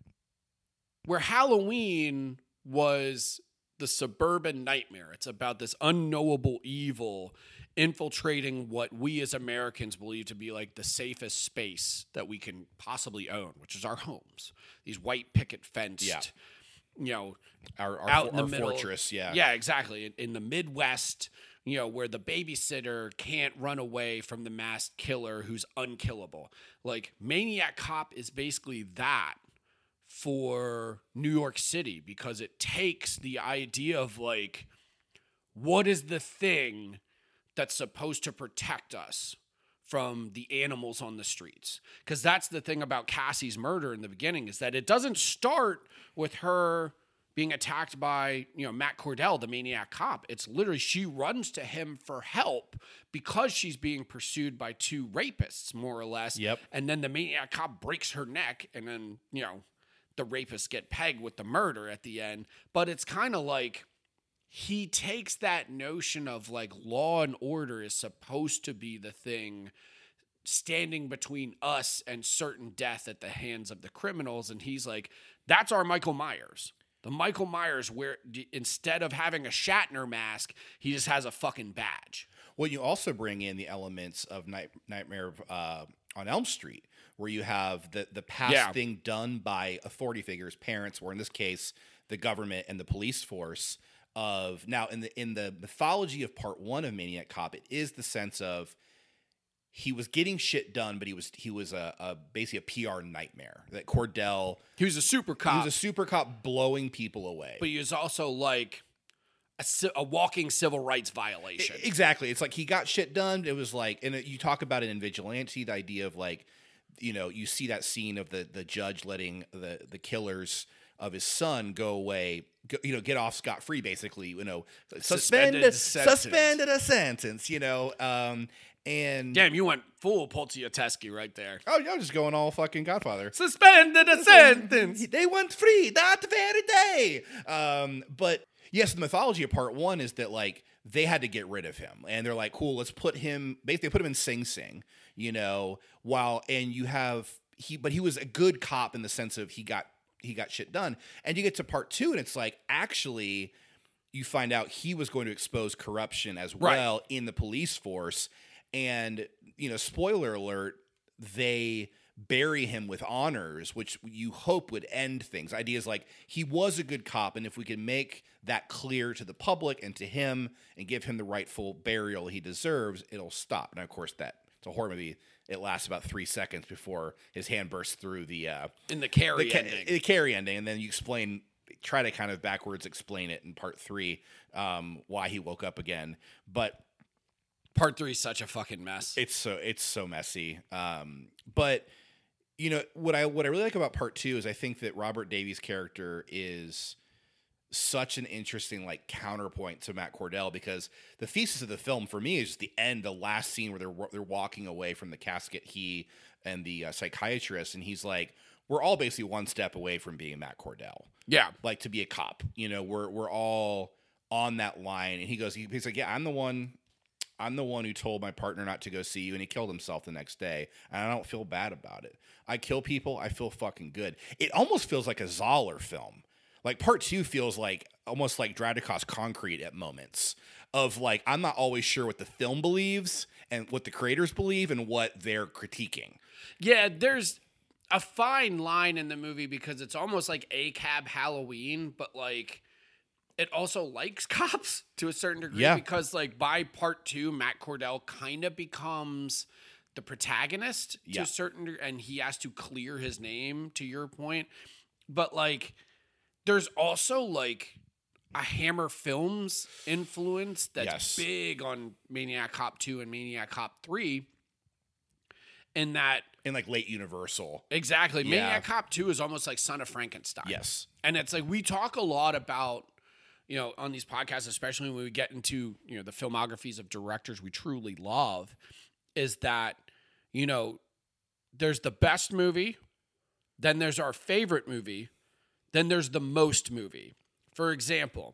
where Halloween was the suburban nightmare. It's about this unknowable evil infiltrating what we as Americans believe to be like the safest space that we can possibly own, which is our homes. These white picket fenced, Yeah. you know, Our our, out for- in the our middle. fortress, yeah. Yeah, exactly. In, in the Midwest, you know, where the babysitter can't run away from the masked killer who's unkillable. Like Maniac Cop is basically that for New York City, because it takes the idea of like, what is the thing that's supposed to protect us from the animals on the streets? Because that's the thing about Cassie's murder in the beginning, is that it doesn't start with her being attacked by, you know, Matt Cordell, the Maniac Cop. It's literally she runs to him for help because she's being pursued by two rapists, more or less. Yep. And then the Maniac Cop breaks her neck, and then, you know, the rapists get pegged with the murder at the end. But it's kind of like he takes that notion of like law and order is supposed to be the thing standing between us and certain death at the hands of the criminals. And he's like, that's our Michael Myers. The Michael Myers where d- instead of having a Shatner mask, he just has a fucking badge. Well, you also bring in the elements of Night, Nightmare uh, on Elm Street, where you have the, the past Yeah. thing done by authority figures, parents, or in this case, the government and the police force, of now in the in the mythology of part one of Maniac Cop, it is the sense of he was getting shit done, but he was he was a, a basically a P R nightmare. That Cordell, He was a super cop. he was a super cop blowing people away. but he was also like a, ci- a walking civil rights violation. Exactly. It's like he got shit done. It was like, and it, you talk about it in Vigilante, the idea of like, you know, you see that scene of the the judge letting the the killers of his son go away, go, you know, get off scot free, basically, you know, Suspended suspended sentence. suspended a sentence, you know, um, and Damn, you went full Poltiatesky right there. oh, you're just going all fucking Godfather. Suspended a sentence. They went free that very day. Um, but yes, the mythology of part one is that like they had to get rid of him, and they're like, cool, let's put him. Basically, put him in Sing Sing, you know. While and you have he, but he was a good cop in the sense of he got he got shit done, and you get to part two, and it's like actually you find out he was going to expose corruption as Right. well in the police force, and you know, spoiler alert, they bury him with honors, which you hope would end things. Ideas like he was a good cop, and if we can make that clear to the public and to him and give him the rightful burial he deserves, it'll stop. And of course, that it's a horror movie. It lasts about three seconds before his hand bursts through the uh, In the Carrie the, ca- ending. the Carrie ending, and then you explain, try to kind of backwards explain it in part three, um, why he woke up again. But Part three is such a fucking mess. it's so it's so messy. Um, but you know what I what I really like about part two is I think that Robert Davies' character is such an interesting like counterpoint to Matt Cordell, because the thesis of the film for me is just the end, the last scene where they're they're walking away from the casket, he and the uh, psychiatrist, and he's like, we're all basically one step away from being Matt Cordell. yeah. Like to be a cop, you know, we're we're all on that line. And he goes, he, he's like, yeah, I'm the one. I'm the one who told my partner not to go see you, and he killed himself the next day, and I don't feel bad about it. I kill people, I feel fucking good. It almost feels like a Zoller film. Like part two feels like almost like Dradiko's Concrete at moments of like, I'm not always sure what the film believes and what the creators believe and what they're critiquing. Yeah, there's a fine line in the movie because it's almost like A C A B Halloween, but like it also likes cops to a certain degree, Yeah. because like by part two, Matt Cordell kind of becomes the protagonist to Yeah. a certain degree, and he has to clear his name, to your point. But like there's also like a Hammer Films influence that's Yes. big on Maniac Cop two and Maniac Cop three, in that In like late Universal. exactly Yeah. Maniac Cop two is almost like Son of Frankenstein. Yes. And it's like we talk a lot about, you know, on these podcasts, especially when we get into, you know, the filmographies of directors we truly love, is that, you know, there's the best movie, then there's our favorite movie, then there's the most movie. For example,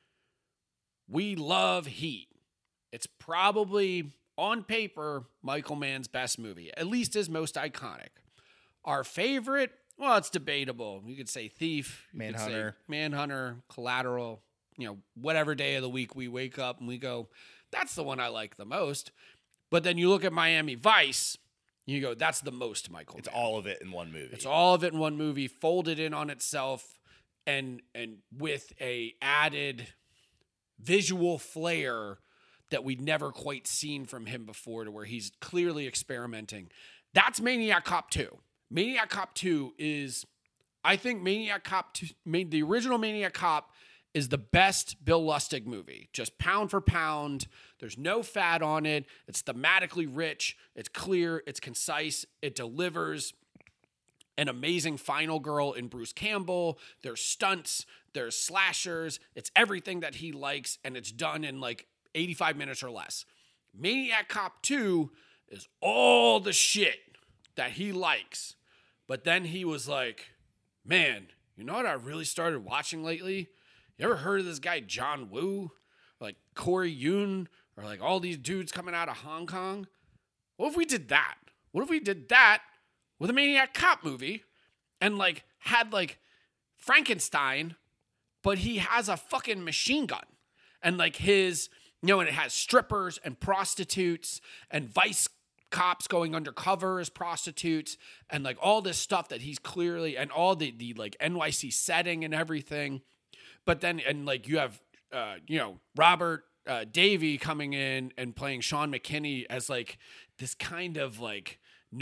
we love Heat. It's probably, on paper, Michael Mann's best movie, at least his most iconic. Our favorite, well, it's debatable. You could say Thief, you could say Manhunter. Manhunter, Collateral, you know, whatever day of the week we wake up and we go, that's the one I like the most. But then you look at Miami Vice, you go, that's the most Michael It's Mann. all of it in one movie. It's all of it in one movie, folded in on itself, and and with a added visual flair that we'd never quite seen from him before, to where he's clearly experimenting. That's Maniac Cop two. Maniac Cop two is, I think Maniac Cop two, the original Maniac Cop is the best Bill Lustig movie. Just pound for pound. There's no fat on it. It's thematically rich. It's clear. It's concise. It delivers an amazing final girl in Bruce Campbell. There's stunts. There's slashers. It's everything that he likes, and it's done in like eighty-five minutes or less. Maniac Cop two is all the shit that he likes. But then he was like, man, you know what I really started watching lately? You ever heard of this guy John Woo? Or like Corey Yun? Or like all these dudes coming out of Hong Kong? What if we did that? What if we did that with a Maniac Cop movie and like had like Frankenstein, but he has a fucking machine gun, and like his, you know, and it has strippers and prostitutes and vice cops going undercover as prostitutes, and like all this stuff that he's clearly, and all the the like N Y C setting and everything. But then, and like you have uh, you know, Robert uh, Davey coming in and playing Sean McKinney as like this kind of like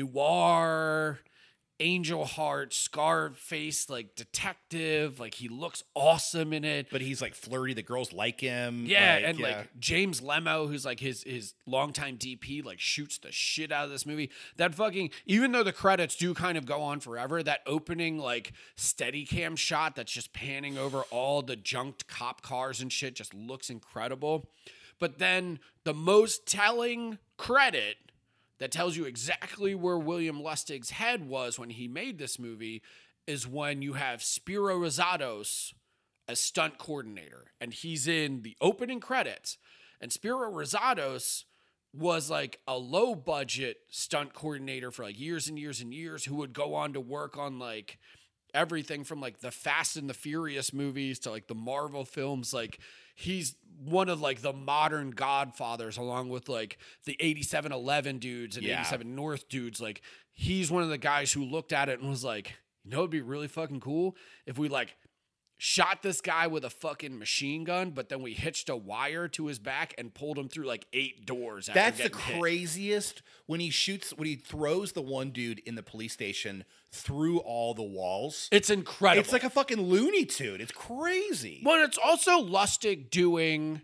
noir, angel heart, scarred face, like detective. Like he looks awesome in it. But he's like flirty. The girls like him. Yeah, like, and yeah. like James Lemo, who's like his his longtime D P, like shoots the shit out of this movie. That fucking, even though the credits do kind of go on forever, that opening like steady cam shot that's just panning over all the junked cop cars and shit just looks incredible. But then the most telling credit that tells you exactly where William Lustig's head was when he made this movie is when you have Spiro Rosados as stunt coordinator. And he's in the opening credits. And Spiro Rosados was like a low budget stunt coordinator for like years and years and years, who would go on to work on like everything from like the Fast and the Furious movies to like the Marvel films. Like he's one of like the modern godfathers, along with like the eighty-seven eleven dudes and Yeah. eighty-seven North dudes. Like he's one of the guys who looked at it and was like, you know, it'd be really fucking cool if we like shot this guy with a fucking machine gun, but then we hitched a wire to his back and pulled him through like eight doors. After That's the getting hit. craziest when he shoots, when he throws the one dude in the police station through all the walls. It's incredible. It's like a fucking Looney Tune. It's crazy. Well, it's also Lustig doing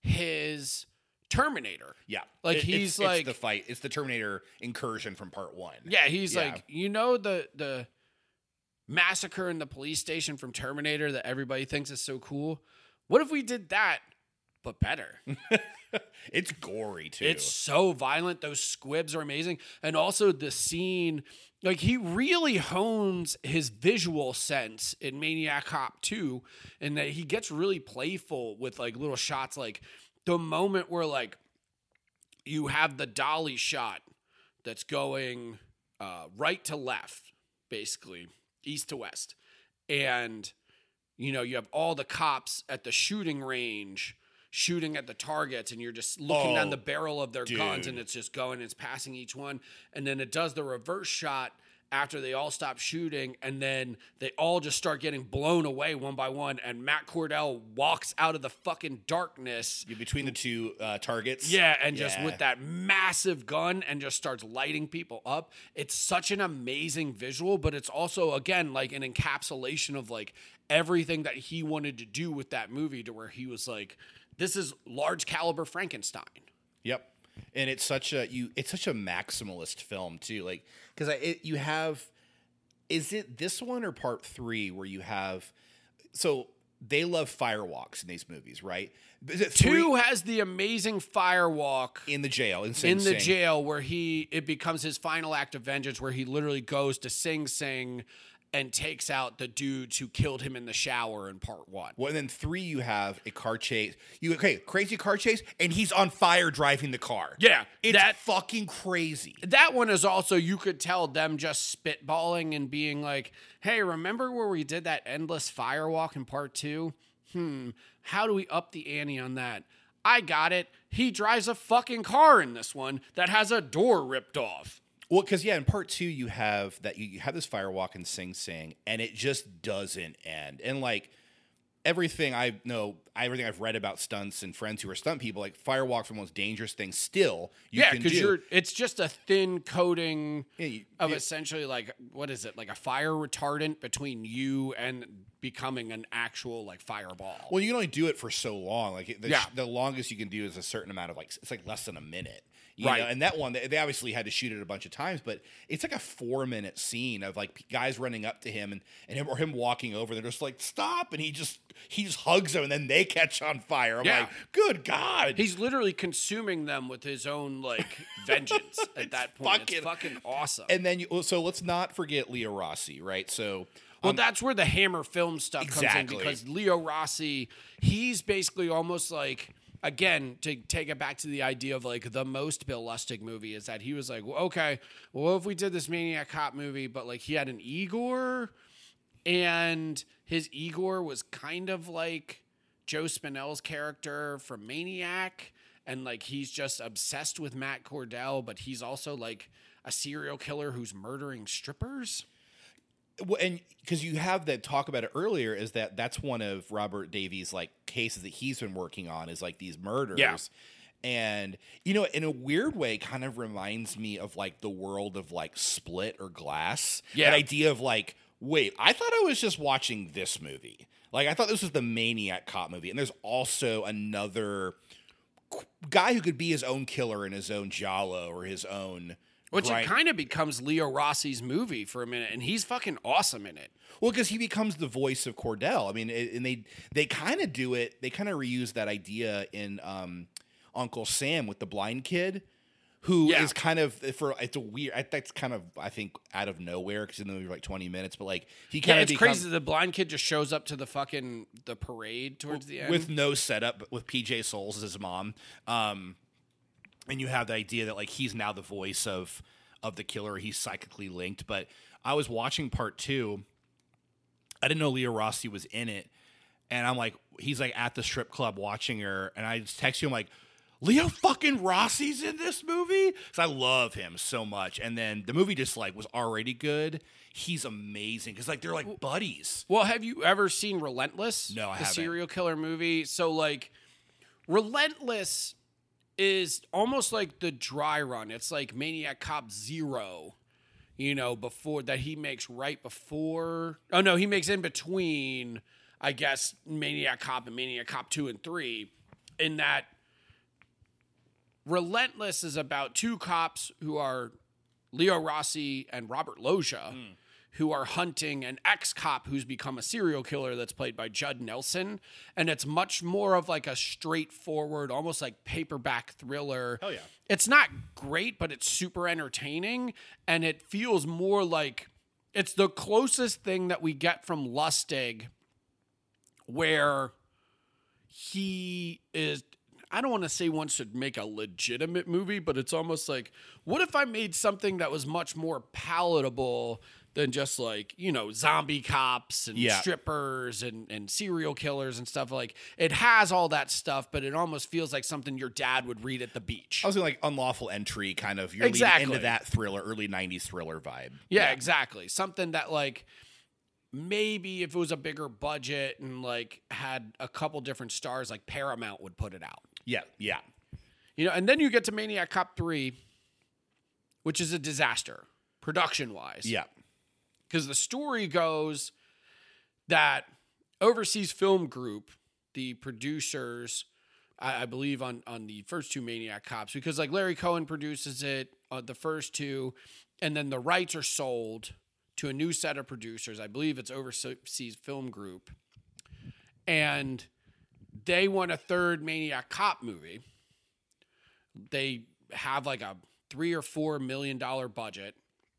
his Terminator. Yeah. Like, It- he's it's, like- it's the fight. It's the Terminator incursion from part one. Yeah, he's Yeah. like, you know, the the massacre in the police station from Terminator that everybody thinks is so cool. What if we did that, but better? It's gory too. It's so violent. Those squibs are amazing. And also the scene, like he really hones his visual sense in Maniac Cop two, and that he gets really playful with like little shots, like the moment where like you have the dolly shot that's going uh, right to left, basically east to west. And, you know, you have all the cops at the shooting range shooting at the targets, and you're just looking Oh, down the barrel of their dude. guns, and it's just going, it's passing each one. And then it does the reverse shot after they all stop shooting, and then they all just start getting blown away one by one, and Matt Cordell walks out of the fucking darkness. between the two uh, targets. Yeah, and just Yeah. with that massive gun and just starts lighting people up. It's such an amazing visual, but it's also, again, like an encapsulation of like everything that he wanted to do with that movie, to where he was like, this is large caliber Frankenstein. Yep. And it's such a you. It's such a maximalist film too. Like because it you have, is it this one or part three where you have, so they love firewalks in these movies, right? Is it three? Two has the amazing firewalk In the jail in Sing in the Sing. jail where he, it becomes his final act of vengeance, where he literally goes to Sing Sing and takes out the dudes who killed him in the shower in part one. Well, and then three, you have a car chase. You okay? Crazy car chase, and he's on fire driving the car. Yeah, it's that- fucking crazy. That one is also, you could tell them just spitballing and being like, hey, remember where we did that endless firewalk in part two? Hmm, how do we up the ante on that? I got it. He drives a fucking car in this one that has a door ripped off. Well, because yeah, in part two, you have that you, you have this firewalk in Sing Sing, and it just doesn't end. And like everything I know, everything I've read about stunts and friends who are stunt people, like firewalks are the most dangerous thing still you Yeah, can because do. you're it's just a thin coating Yeah, you- of it- essentially like, what is it, like a fire retardant between you and becoming an actual like fireball. Well, you can only do it for so long. Like the, Yeah. the longest you can do is a certain amount of like it's like less than a minute. You Right. know? And that one, they, they obviously had to shoot it a bunch of times, but it's like a four minute scene of like p- guys running up to him and, and him or him walking over. They're just like, stop. And he just, he just hugs them and then they catch on fire. I'm Yeah. like, good God. He's literally consuming them with his own like vengeance at that point. fucking- it's fucking awesome. and then, you, so let's not forget Leo Rossi, right? So, Well, that's where the Hammer film stuff Exactly. comes in, because Leo Rossi, he's basically almost like, again, to take it back to the idea of like the most Bill Lustig movie, is that he was like, well, okay, well, if we did this Maniac Cop movie, but like he had an Igor, and his Igor was kind of like Joe Spinell's character from Maniac, and like he's just obsessed with Matt Cordell, but he's also like a serial killer who's murdering strippers. well, and because you have that talk about it earlier, is that that's one of Robert Davies' like cases that he's been working on is like these murders. Yeah. And, you know, in a weird way, kind of reminds me of like the world of like Split or Glass. Yeah. That idea of like, wait, I thought I was just watching this movie. Like, I thought this was the Maniac Cop movie. And there's also another guy who could be his own killer in his own giallo or his own. Which grind- it kind of becomes Leo Rossi's movie for a minute, and he's fucking awesome in it. Well, because he becomes the voice of Cordell. I mean, it, and they they kind of do it. They kind of reuse that idea in um, Uncle Sam with the blind kid, who Yeah. is kind of for it's a weird. I, that's kind of I think out of nowhere because in the movie like twenty minutes, but like he Yeah, kind of it's crazy. The blind kid just shows up to the fucking the parade towards the end. with no setup with P J Souls as his mom. Um, and you have the idea that like he's now the voice of of the killer. He's psychically linked. But I was watching part two. I didn't know Leo Rossi was in it, and I'm like, he's like at the strip club watching her, and I just text you, I'm like, Leo fucking Rossi's in this movie? Because I love him so much. And then the movie just like was already good. He's amazing because like they're like buddies. Well, have you ever seen Relentless? No, I the haven't. serial killer movie. So like, Relentless is almost like the dry run. It's like Maniac Cop Zero, you know, before that he makes right before. Oh no, he makes in between, I guess, Maniac Cop and Maniac Cop two and three. In that, Relentless is about two cops who are Leo Rossi and Robert Loggia, Mm. who are hunting an ex-cop who's become a serial killer that's played by Judd Nelson. And it's much more of like a straightforward, almost like paperback thriller. Oh, yeah. It's not great, but it's super entertaining. And it feels more like it's the closest thing that we get from Lustig, where he is, I don't want to say one should make a legitimate movie, but it's almost like, what if I made something that was much more palatable than just like, you know, zombie cops and Yeah. strippers and, and serial killers and stuff. Like, it has all that stuff, but it almost feels like something your dad would read at the beach. I was in like Unlawful Entry kind of. You're Exactly. leading into that thriller, early nineties thriller vibe. Yeah, exactly. Something that like maybe if it was a bigger budget and like had a couple different stars, like Paramount would put it out. Yeah, yeah. You know, and then you get to Maniac Cop three, which is a disaster production-wise. Yeah. Because the story goes that Overseas Film Group, the producers, I, I believe on, on the first two Maniac Cops, because like Larry Cohen produces it, uh, the first two, and then the rights are sold to a new set of producers. I believe it's Overseas Film Group. And they want a third Maniac Cop movie. They have like a three or four million dollar budget.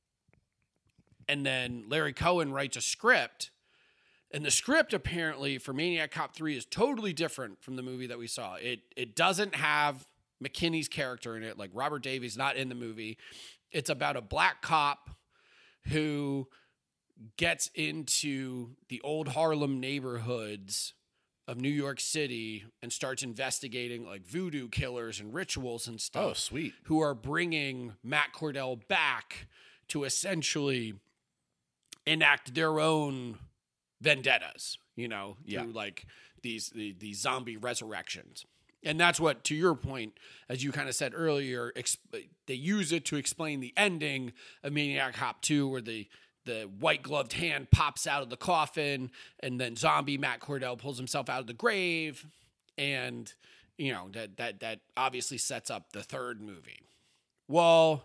And then Larry Cohen writes a script. And the script apparently for Maniac Cop three is totally different from the movie that we saw. It it doesn't have McKinney's character in it. Like Robert Davies not in the movie. It's about a black cop who gets into the old Harlem neighborhoods of New York City and starts investigating like voodoo killers and rituals and stuff. Oh, sweet. Who are bringing Matt Cordell back to essentially enact their own vendettas, you know, through Yeah. like these, the, these zombie resurrections. And that's what, to your point, as you kind of said earlier, exp- they use it to explain the ending of Maniac Cop two, where the the white gloved hand pops out of the coffin, and then zombie Matt Cordell pulls himself out of the grave, and you know that that that obviously sets up the third movie. Well,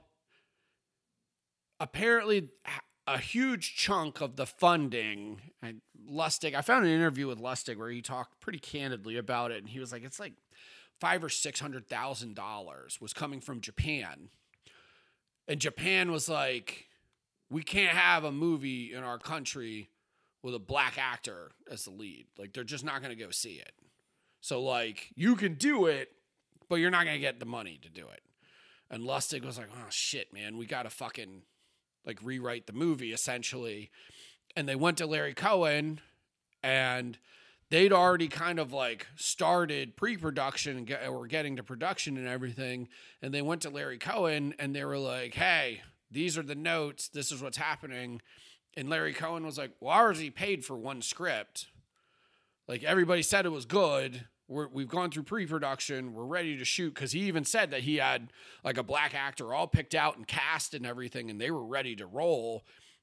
apparently, a huge chunk of the funding, and Lustig, I found an interview with Lustig where he talked pretty candidly about it, and he was like, it's like five or six hundred thousand dollars was coming from Japan, and Japan was like, we can't have a movie in our country with a black actor as the lead. Like, they're just not going to go see it. So, like, you can do it, but you're not going to get the money to do it. And Lustig was like, oh, shit, man, we got to fucking, like, rewrite the movie, essentially. And they went to Larry Cohen, and they'd already kind of, like, started pre-production and get, were getting to production and everything. And they went to Larry Cohen, and they were like, hey, these are the notes. This is what's happening. And Larry Cohen was like, well, I already paid for one script. Like, everybody said it was good. We're, we've gone through pre-production. We're ready to shoot. Because he even said that he had, like, a black actor all picked out and cast and everything, and they were ready to roll.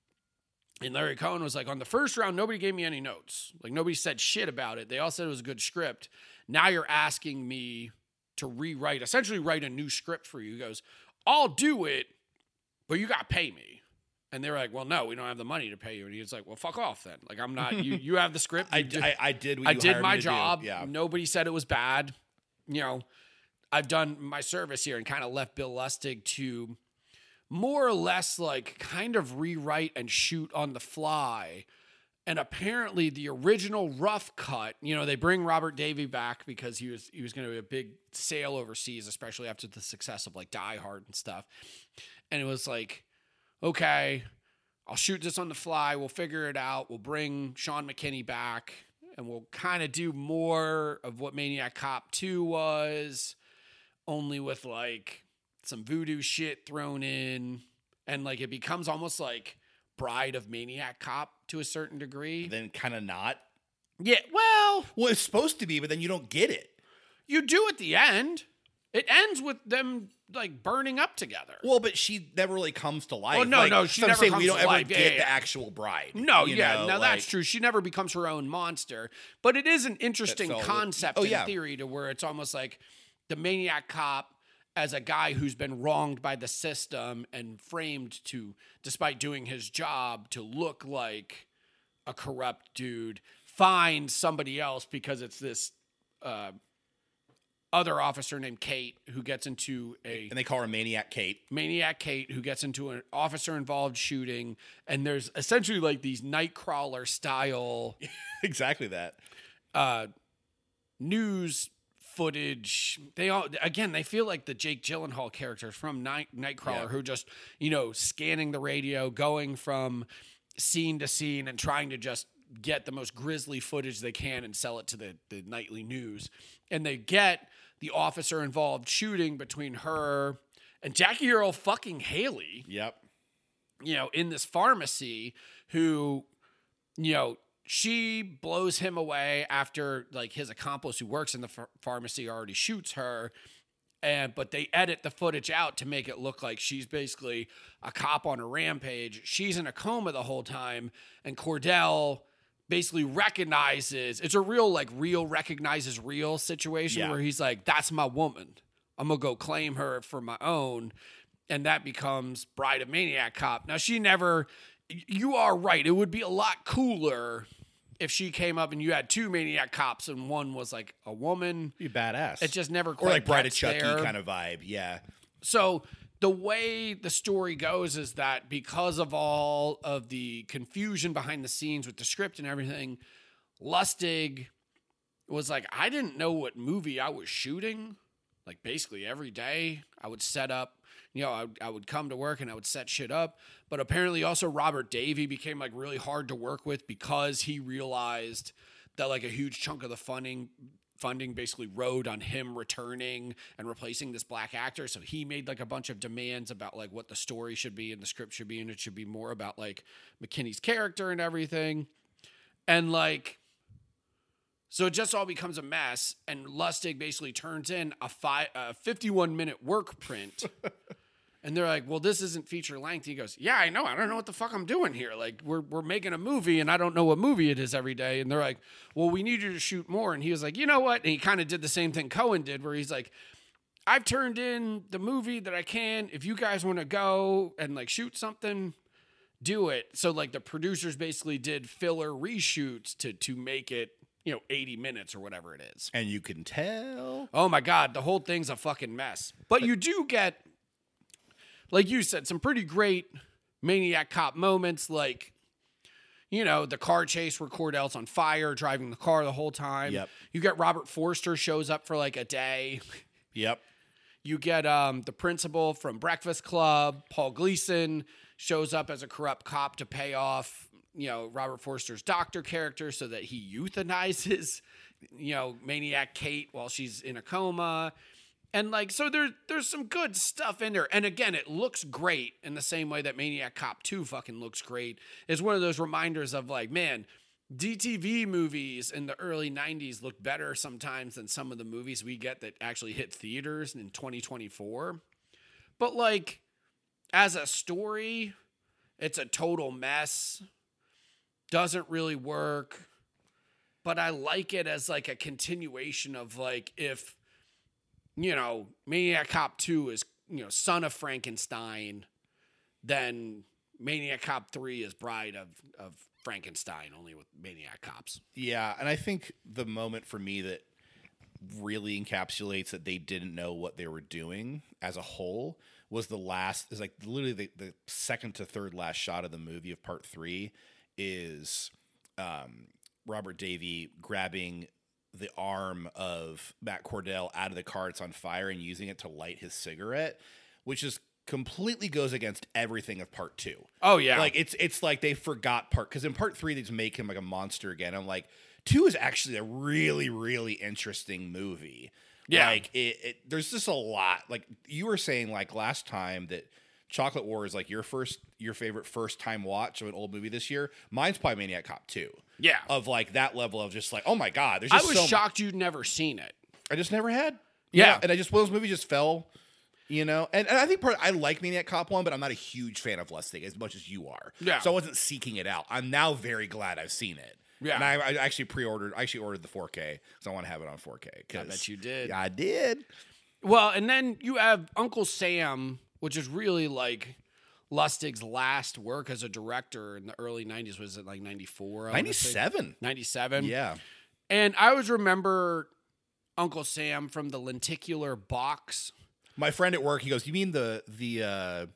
And Larry Cohen was like, on the first round, nobody gave me any notes. Like, nobody said shit about it. They all said it was a good script. Now you're asking me to rewrite, essentially write a new script for you. He goes, I'll do it, but you got to pay me. And they were like, well, no, we don't have the money to pay you. And he was like, well, fuck off then. Like, I'm not, you You have the script. I, did, I, I did what I you did hired my me to do. job. Yeah. Nobody said it was bad. You know, I've done my service here and kind of left Bill Lustig to more or less like kind of rewrite and shoot on the fly. And apparently the original rough cut, you know, they bring Robert Davi back because he was he was going to be a big sale overseas, especially after the success of like Die Hard and stuff. And it was like, okay, I'll shoot this on the fly. We'll figure it out. We'll bring Sean McKinney back and we'll kind of do more of what Maniac Cop two was, only with like some voodoo shit thrown in. And like it becomes almost like Bride of Maniac Cop to a certain degree. Then kind of not. Yeah, well, Well, it's supposed to be, but then you don't get it. you do at the end. It ends with them like burning up together. Well, but she never really comes to life. Oh, no, Like, no, she so I'm never saying comes we don't to ever life. get Yeah, yeah, the yeah. actual bride. No, you yeah, know, now that's like- true. She never becomes her own monster, but it is an interesting felt- concept oh, in yeah. theory to where it's almost like the Maniac Cop as a guy who's been wronged by the system and framed to, despite doing his job, to look like a corrupt dude, finds somebody else because it's this uh, other officer named Kate who gets into a And they call her Maniac Kate. Maniac Kate who gets into an officer involved shooting, and there's essentially like these Nightcrawler style Exactly that. uh, news footage. They all again they feel like the Jake Gyllenhaal characters from Night Nightcrawler Yeah. who just, you know, scanning the radio, going from scene to scene and trying to just get the most grisly footage they can and sell it to the, the nightly news. And they get the officer involved shooting between her and Jackie Earle fucking Haley, Yep. you know, in this pharmacy, who, you know, she blows him away after like his accomplice who works in the ph- pharmacy already shoots her. And, but they edit the footage out to make it look like she's basically a cop on a rampage. She's in a coma the whole time. And Cordell basically recognizes, it's a real like real recognizes real situation Yeah. where he's like, that's my woman. I'm going to go claim her for my own. And that becomes Bride of Maniac Cop. Now, she never, you are right. It would be a lot cooler if she came up and you had two Maniac Cops and one was like a woman. Be badass. It just never quite or like Bride of gets Chucky there. kind of vibe. Yeah. So the way the story goes is that because of all of the confusion behind the scenes with the script and everything, Lustig was like, I didn't know what movie I was shooting. Like basically every day I would set up, you know, I, I would come to work and I would set shit up. But apparently also Robert Davi became like really hard to work with because he realized that like a huge chunk of the funding funding basically rode on him returning and replacing this black actor. So he made like a bunch of demands about like what the story should be and the script should be. And it should be more about like McKinney's character and everything. And like, so it just all becomes a mess. And Lustig basically turns in a, five, a fifty-one minute work print. And they're like, well, this isn't feature length. He goes, yeah, I know. I don't know what the fuck I'm doing here. Like, we're we're making a movie, and I don't know what movie it is every day. And they're like, well, we need you to shoot more. And he was like, you know what? And he kind of did the same thing Cohen did, where he's like, I've turned in the movie that I can. If you guys want to go and, like, shoot something, do it. So, like, the producers basically did filler reshoots to to make it, you know, eighty minutes or whatever it is. And you can tell. Oh, my God. The whole thing's a fucking mess. But you do get, like you said, some pretty great Maniac Cop moments, like, you know, the car chase where Cordell's on fire, driving the car the whole time. Yep. You get Robert Forster shows up for like a day. Yep. You get um, the principal from Breakfast Club, Paul Gleason, shows up as a corrupt cop to pay off, you know, Robert Forster's doctor character so that he euthanizes, you know, Maniac Kate while she's in a coma. And like, so there, there's some good stuff in there. And again, it looks great in the same way that Maniac Cop two fucking looks great. It's one of those reminders of like, man, D T V movies in the early nineties look better sometimes than some of the movies we get that actually hit theaters in twenty twenty-four. But like, as a story, it's a total mess. Doesn't really work. But I like it as like a continuation of like, if, you know, Maniac Cop two is, you know, Son of Frankenstein, then Maniac Cop three is Bride of, of Frankenstein, only with Maniac Cops. Yeah, and I think the moment for me that really encapsulates that they didn't know what they were doing as a whole was the last, is like literally the, the second to third last shot of the movie of part three is um, Robert Davi grabbing the arm of Matt Cordell out of the car it's on fire and using it to light his cigarette, which is completely goes against everything of part two. Oh yeah. Like it's it's like they forgot part, because in part three they just make him like a monster again. I'm like, two is actually a really, really interesting movie. Yeah. Like it, it there's just a lot. Like you were saying like last time that Chocolate War is like your first your favorite first time watch of an old movie this year. Mine's probably Maniac Cop two. Yeah. Of like that level of just like, oh my God. There's I just was so shocked you'd never seen it. I just never had. Yeah. And I just, one of those movies just fell, you know? And, and I think part, I like Maniac Cop one, but I'm not a huge fan of Lustig as much as you are. Yeah. So I wasn't seeking it out. I'm now very glad I've seen it. Yeah. And I, I actually pre-ordered, I actually ordered the four K because I want to have it on four K. I bet you did. Yeah, I did. Well, and then you have Uncle Sam, which is really like Lustig's last work as a director in the early nineties. Was it like ninety-four? ninety-seven. ninety-seven? Yeah. And I always remember Uncle Sam from the lenticular box. My friend at work, he goes, you mean the, the, uh,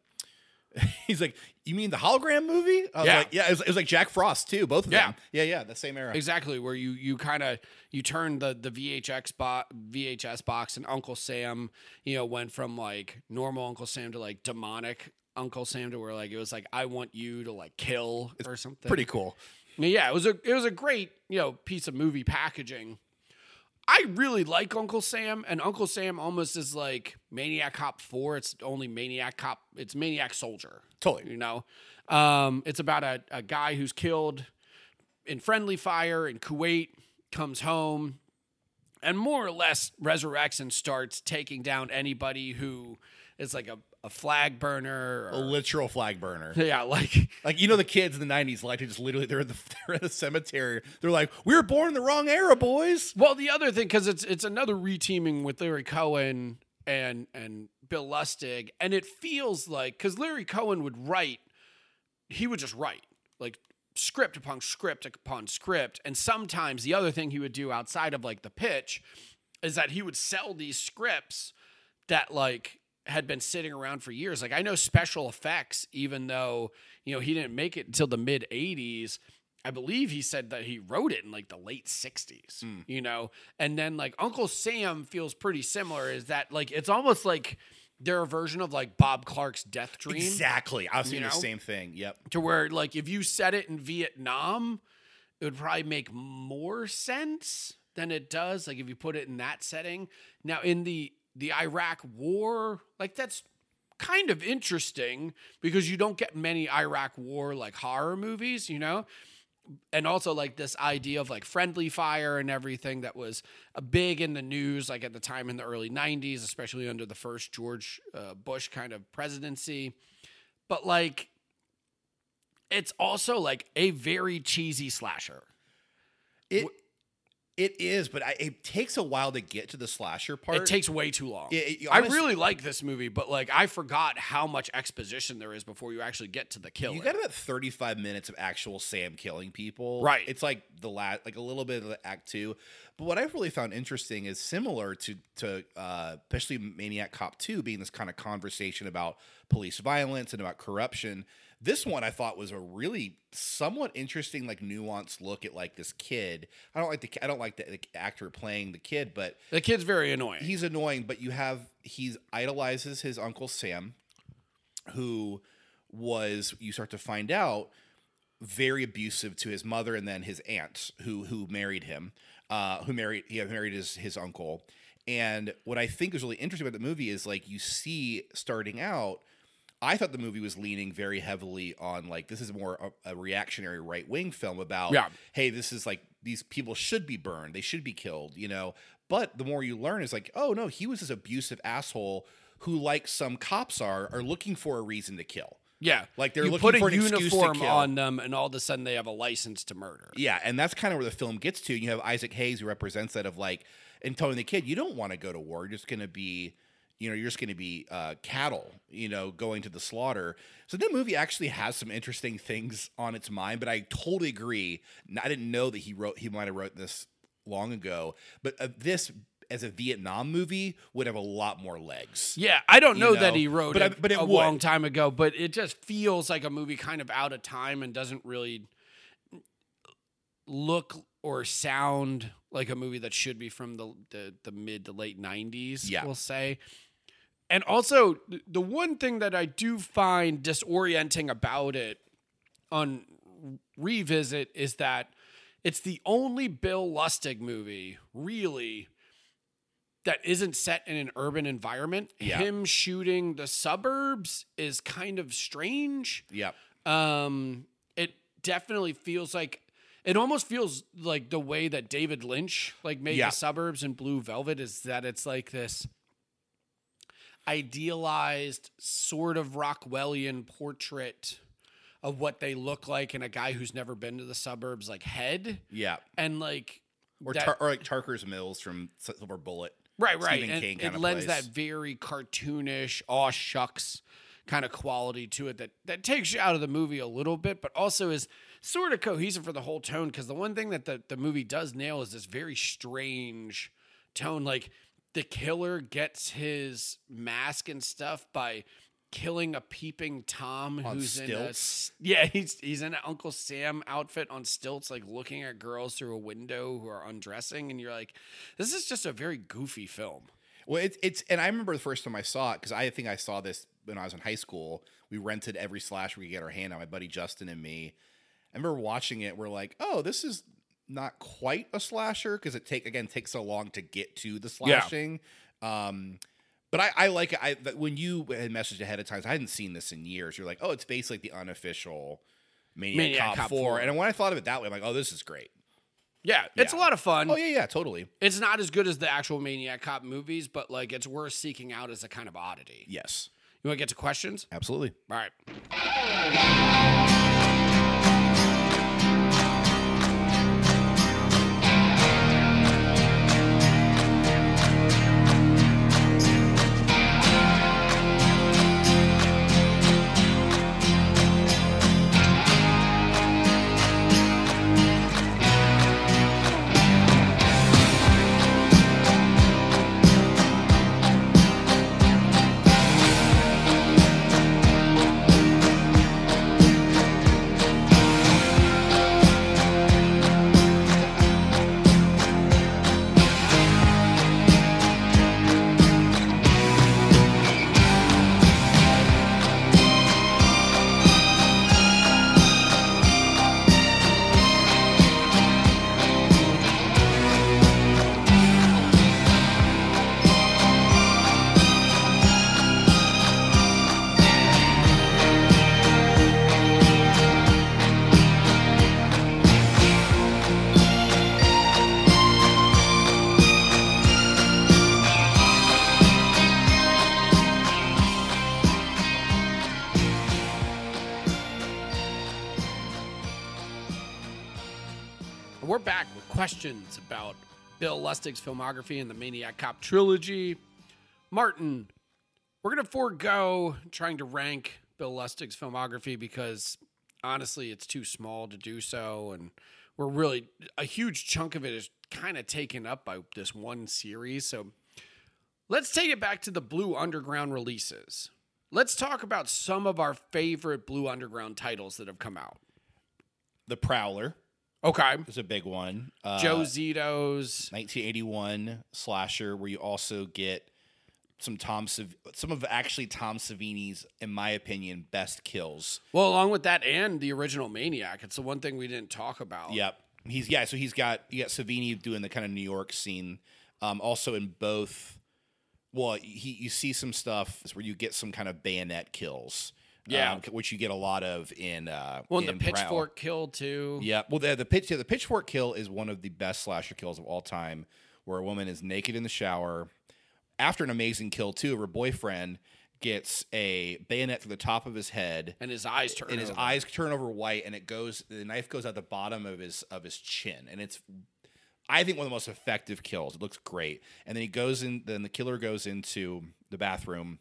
he's like, you mean the hologram movie? I was Yeah. like, yeah, it was, it was like Jack Frost too, both of Yeah. them. Yeah, yeah, the same era. Exactly, where you you kind of you turn the the V H X bo- V H S box, and Uncle Sam, you know, went from like normal Uncle Sam to like demonic Uncle Sam, to where like it was like, I want you to like kill or something. Pretty cool. Yeah, it was a it was a great, you know, piece of movie packaging. I really like Uncle Sam, and Uncle Sam almost is like Maniac Cop four. It's only Maniac Cop. It's Maniac Soldier. Totally. You know, um, it's about a, a guy who's killed in friendly fire in Kuwait, comes home, and more or less resurrects and starts taking down anybody who is like a, a flag burner. Or, A literal flag burner. yeah, like Like, you know, the kids in the nineties like to just literally, they're in the, they're in the cemetery. They're like, we were born in the wrong era, boys. well, the other thing, because it's it's another reteaming with Larry Cohen and and Bill Lustig, and it feels like, because Larry Cohen would write, he would just write like script upon script upon script, and sometimes the other thing he would do outside of like the pitch is that he would sell these scripts that like had been sitting around for years. Like I know special effects, even though, you know, he didn't make it until the mid eighties. I believe he said that he wrote it in like the late sixties, Mm. you know? And then like Uncle Sam feels pretty similar, is that like, it's almost like their version of like Bob Clark's Death Dream. Exactly. I was You thinking the know? same thing. Yep. To where like if you set it in Vietnam, it would probably make more sense than it does. Like if you put it in that setting. Now in the the Iraq War, like that's kind of interesting because you don't get many Iraq War like horror movies, you know? And also like this idea of like friendly fire and everything that was uh, big in the news, like at the time in the early nineties, especially under the first George uh, Bush kind of presidency. But like, it's also like a very cheesy slasher. It it is, but I, it takes a while to get to the slasher part. It takes way too long. It- it- I honest- really like this movie, but like I forgot how much exposition there is before you actually get to the killer. You got about thirty-five minutes of actual Sam killing people. Right. It's like the last, like a little bit of the act two. But what I've really found interesting is similar to, to uh, especially Maniac Cop two being this kind of conversation about police violence and about corruption. This one I thought was a really somewhat interesting, like nuanced look at like this kid. I don't like the I don't like the, the actor playing the kid, but The kid's very annoying. he's annoying. But you have he's idolizes his Uncle Sam, who was, you start to find out, very abusive to his mother and then his aunt who who married him, uh, who married he had married his his uncle. And what I think is really interesting about the movie is like you see starting out, I thought the movie was leaning very heavily on like this is more a, a reactionary right wing film about Yeah. hey, this is like these people should be burned, they should be killed, you know. But the more you learn is like, oh no, he was this abusive asshole who, like some cops are, are looking for a reason to kill. Yeah, Like they're you looking put a for an excuse to uniform kill. on them, and all of a sudden they have a license to murder. Yeah, and that's kind of where the film gets to. You have Isaac Hayes who represents that of like, and telling the kid, you don't want to go to war. You're just going to be, you know, you're just going to be uh, cattle, you know, going to the slaughter. So the movie actually has some interesting things on its mind, but I totally agree. I didn't know that he wrote, he might have wrote this long ago, but uh, this as a Vietnam movie would have a lot more legs. Yeah, I don't You know, know, that he wrote but I- it, but it a would. long time ago, but it just feels like a movie kind of out of time and doesn't really look or sound like a movie that should be from the the, the mid to late nineties, Yeah. we'll say. And also, th- the one thing that I do find disorienting about it on revisit is that it's the only Bill Lustig movie, really, that isn't set in an urban environment. Yeah. Him shooting the suburbs is kind of strange. Yep. Um, it definitely feels like it almost feels like the way that David Lynch like made Yeah. the suburbs in Blue Velvet is that it's like this idealized sort of Rockwellian portrait of what they look like in a guy who's never been to the suburbs like head. Yeah. And like Or, that- Tar- or like Tarker's Mills from Silver Bullet. Right, right. Stephen And King it kind of lends place. that very cartoonish, aw shucks kind of quality to it that, that takes you out of the movie a little bit, but also is sort of cohesive for the whole tone. Because the one thing that the, the movie does nail is this very strange tone. Like the killer gets his mask and stuff by killing a peeping Tom On who's in a stilts? yeah he's he's in an Uncle Sam outfit on stilts, like looking at girls through a window who are undressing, and you're like, this is just a very goofy film. Well, it's it's and I remember the first time I saw it because I think I saw this when I was in high school. We rented every slasher we could get our hand on. My buddy Justin and me. I remember watching it. We're like, oh, this is not quite a slasher because it take again takes so long to get to the Yeah. slashing. Um, but I, I like it. I that when you had messaged ahead of time, I hadn't seen this in years. You're like, oh, it's basically like the unofficial Maniac, Maniac Cop, Cop four. four. And when I thought of it that way, I'm like, oh, this is great. Yeah, it's Yeah. a lot of fun. Oh yeah, yeah, totally. It's not as good as the actual Maniac Cop movies, but like it's worth seeking out as a kind of oddity. Yes, You want to get to questions? absolutely. All right. We're back with questions about Bill Lustig's filmography and the Maniac Cop trilogy. Martin, we're going to forego trying to rank Bill Lustig's filmography because honestly, it's too small to do so. And we're really, a huge chunk of it is kind of taken up by this one series. So let's take it back to the Blue Underground releases. Let's talk about some of our favorite Blue Underground titles that have come out. The Prowler Okay. is a big one. Uh, Joe Zito's. nineteen eighty-one slasher where you also get some Tom Sav- some of actually Tom Savini's, in my opinion, best kills. Well, along with that and the original Maniac. It's the one thing we didn't talk about. Yep. He's yeah, so he's got you got Savini doing the kind of New York scene. Um, also in both, well, he you see some stuff where you get some kind of bayonet kills. Yeah. um, which you get a lot of in. Uh, Well, in the Prowl. pitchfork kill too. Yeah, well, the the pitch yeah, the pitchfork kill is one of the best slasher kills of all time, where a woman is naked in the shower after an amazing kill too. Her boyfriend gets a bayonet through the top of his head, And his eyes turn. and his over. eyes turn over white, and it goes. The knife goes out the bottom of his of his chin, and it's. I think one of the most effective kills. It looks great, and then he goes in. Then the killer goes into the bathroom,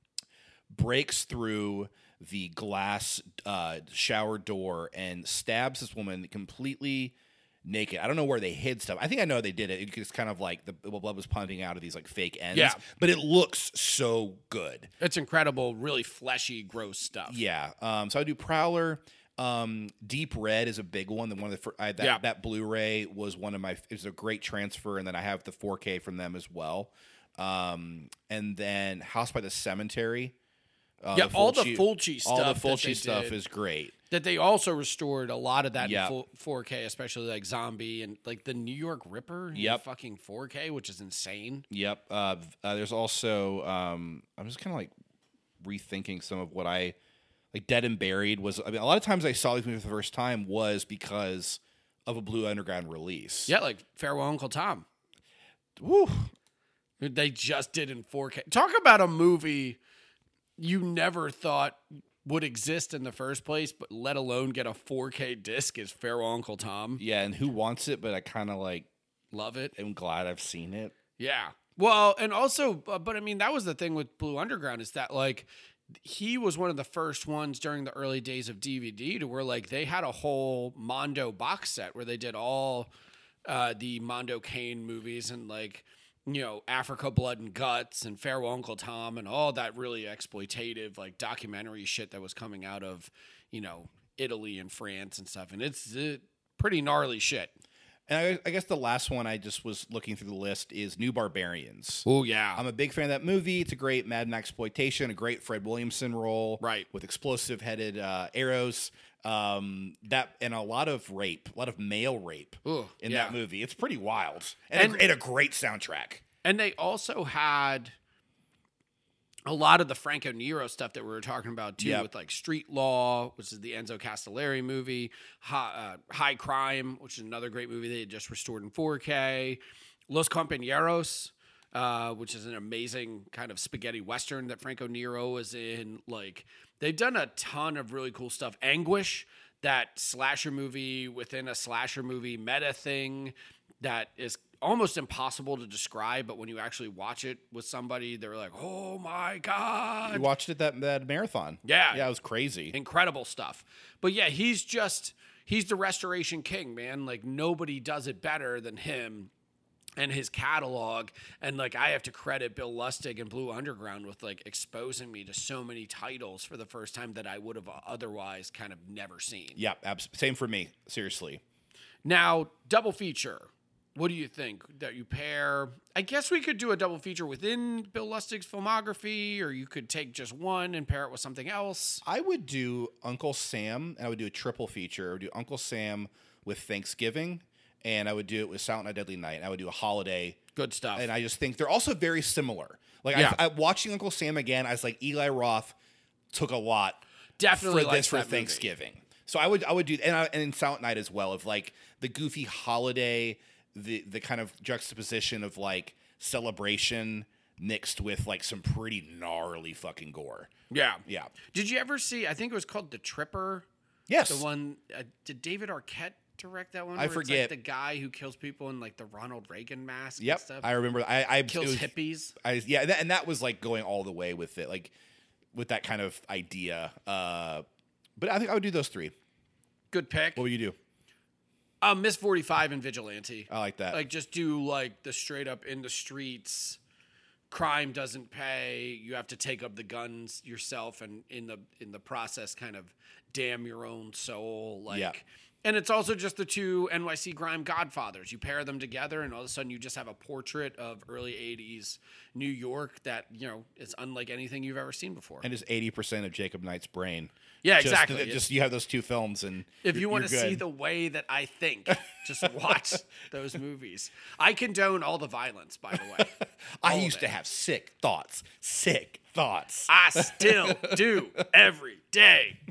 breaks through the glass uh, shower door, and stabs this woman completely naked. I don't know where they hid stuff. I think I know they did it. It's kind of like the blood was pumping out of these like fake ends. Yeah. But it looks so good. It's incredible, really fleshy, gross stuff. Yeah. Um, so I do Prowler. Um, Deep Red is a big one. The one of the fir- I, that Yeah. that Blu-ray was one of my. It was a great transfer, and then I have the four K from them as well. Um, and then House by the Cemetery. Uh, Yeah, all the Fulci- Fulci all the stuff that they Fulci stuff did. is great. That they also restored a lot of that Yeah. in full four K, especially like Zombie and like the New York Ripper. in Yep. fucking four K, which is insane. Yep. Uh, v- uh, there's also um, I'm just kind of like rethinking some of what I like. Dead and Buried was. I mean, a lot of times I saw these movies for the first time was because of a Blue Underground release. Yeah, like Farewell Uncle Tom. Woo. They just did in four K. Talk about a movie you never thought would exist in the first place, but let alone get a four K disc is Farewell Uncle Tom. Yeah, and who wants it? But I kind of like Love it. am glad I've seen it. Yeah. Well, and also, uh, but I mean, that was the thing with Blue Underground is that like he was one of the first ones during the early days of D V D to where like they had a whole Mondo box set where they did all uh, the Mondo Kane movies and like, you know, Africa Blood and Guts and Farewell Uncle Tom and all that really exploitative like documentary shit that was coming out of, you know, Italy and France and stuff. And it's uh, pretty gnarly shit. And I, I guess the last one I just was looking through the list is New Barbarians. Oh, yeah. I'm a big fan of that movie. It's a great Mad Max exploitation, a great Fred Williamson role, Right. with explosive-headed uh, arrows. Um, that and a lot of rape, a lot of male rape Ooh, in yeah. that movie. It's pretty wild, and, And- a, and a great soundtrack. And they also had a lot of the Franco Nero stuff that we were talking about too, Yep. with like Street Law, which is the Enzo Castellari movie, High, uh, High Crime, which is another great movie they had just restored in four K, Los Compañeros, uh, which is an amazing kind of spaghetti western that Franco Nero is in. Like they've done a ton of really cool stuff. Anguish, that slasher movie within a slasher movie meta thing that is almost impossible to describe, but when you actually watch it with somebody, they're like, "Oh my god!" You watched it that that marathon. Yeah. yeah, it was crazy. Incredible stuff. But yeah, he's just he's the restoration king, man. Like nobody does it better than him and his catalog. And like I have to credit Bill Lustig and Blue Underground with like exposing me to so many titles for the first time that I would have otherwise kind of never seen. Yeah, abs- same for me. Seriously. Now, double feature. What do you think that you pair? I guess we could do a double feature within Bill Lustig's filmography, or you could take just one and pair it with something else. I would do Uncle Sam, and I would do a triple feature. I would do Uncle Sam with Thanksgiving, and I would do it with Silent Night, Deadly Night. And I would do a holiday. Good stuff. And I just think they're also very similar. Like Yeah. I, I watching Uncle Sam again, I was like, Eli Roth took a lot Definitely for likes this for that movie. Thanksgiving. So I would I would do and I, and in Silent Night as well, of like the goofy holiday, the the kind of juxtaposition of like celebration mixed with like some pretty gnarly fucking gore. Yeah. Yeah. Did you ever see, I think it was called The Tripper? Yes. The one, uh, did David Arquette direct that one? I where it's, forget. like the guy who kills people in like the Ronald Reagan mask Yep. and stuff. I remember. I, I Kills it was- hippies. I yeah, that, and that was like going all the way with it, like with that kind of idea. Uh, but I think I would do those three. Good pick. What would you do? Uh, Miss forty-five and Vigilante. I like that. Like just do like the straight up in the streets. Crime doesn't pay. You have to take up the guns yourself, and in the in the process, kind of damn your own soul. Like Yeah. And it's also just the two N Y C grime godfathers. You pair them together, and all of a sudden you just have a portrait of early eighties New York that, you know, is unlike anything you've ever seen before. And is eighty percent of Jacob Knight's brain. Yeah, Just- exactly. Just, you have those two films, and If you you're- want to you're see good. the way that I think, just watch those movies. I condone all the violence, by the way. I All of used it. to have sick thoughts. Sick thoughts. I still do every day.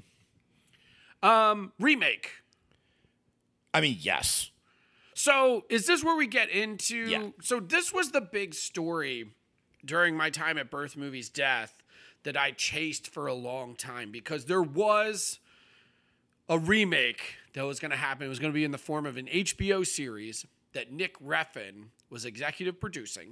Um, remake. I mean, yes. So is this where we get into? Yeah. So this was the big story during my time at Birth Movies Death that I chased for a long time, because there was a remake that was going to happen. It was going to be in the form of an H B O series that Nick Refn was executive producing.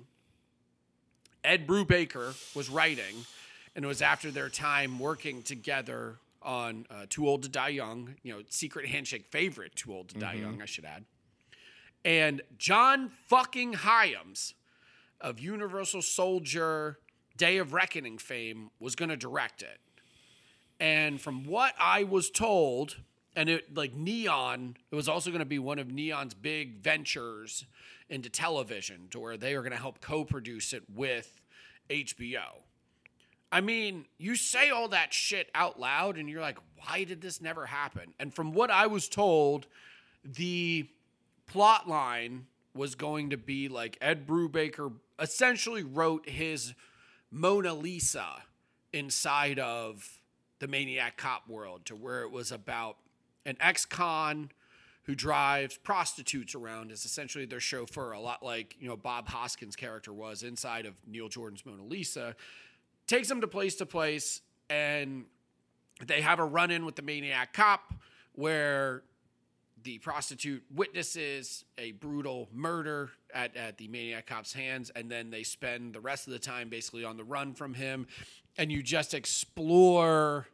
Ed Brubaker was writing, and it was after their time working together on uh, Too Old to Die Young, you know, Secret Handshake favorite, Too Old to Die Young, I should add. And John fucking Hyams of Universal Soldier, Day of Reckoning fame was going to direct it. And from what I was told, and it like Neon, it was also going to be one of Neon's big ventures into television, to where they were going to help co-produce it with H B O. I mean, you say all that shit out loud and you're like, why did this never happen? And from what I was told, the plot line was going to be like Ed Brubaker essentially wrote his Mona Lisa inside of the Maniac Cop world, to where it was about an ex-con who drives prostitutes around as essentially their chauffeur, a lot like, you know, Bob Hoskins' character was inside of Neil Jordan's Mona Lisa. Takes them to place to place, and they have a run-in with the Maniac Cop where the prostitute witnesses a brutal murder at, at the Maniac Cop's hands, and then they spend the rest of the time basically on the run from him, and you just explore,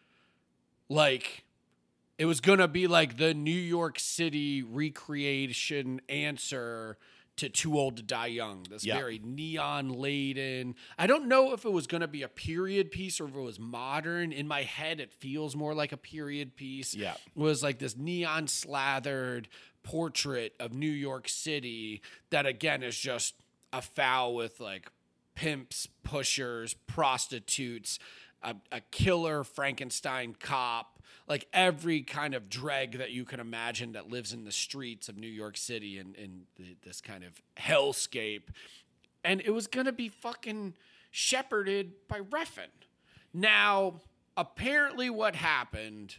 like, it was going to be like the New York City recreation answer to Too Old to Die Young. This Yeah. very neon-laden. I don't know if it was going to be a period piece or if it was modern. In my head, it feels more like a period piece. Yeah. It was like this neon-slathered portrait of New York City that, again, is just a foul with, like, pimps, pushers, prostitutes, a, a killer Frankenstein cop, like every kind of dreg that you can imagine that lives in the streets of New York City and in this kind of hellscape. And it was going to be fucking shepherded by Refn. Now, apparently what happened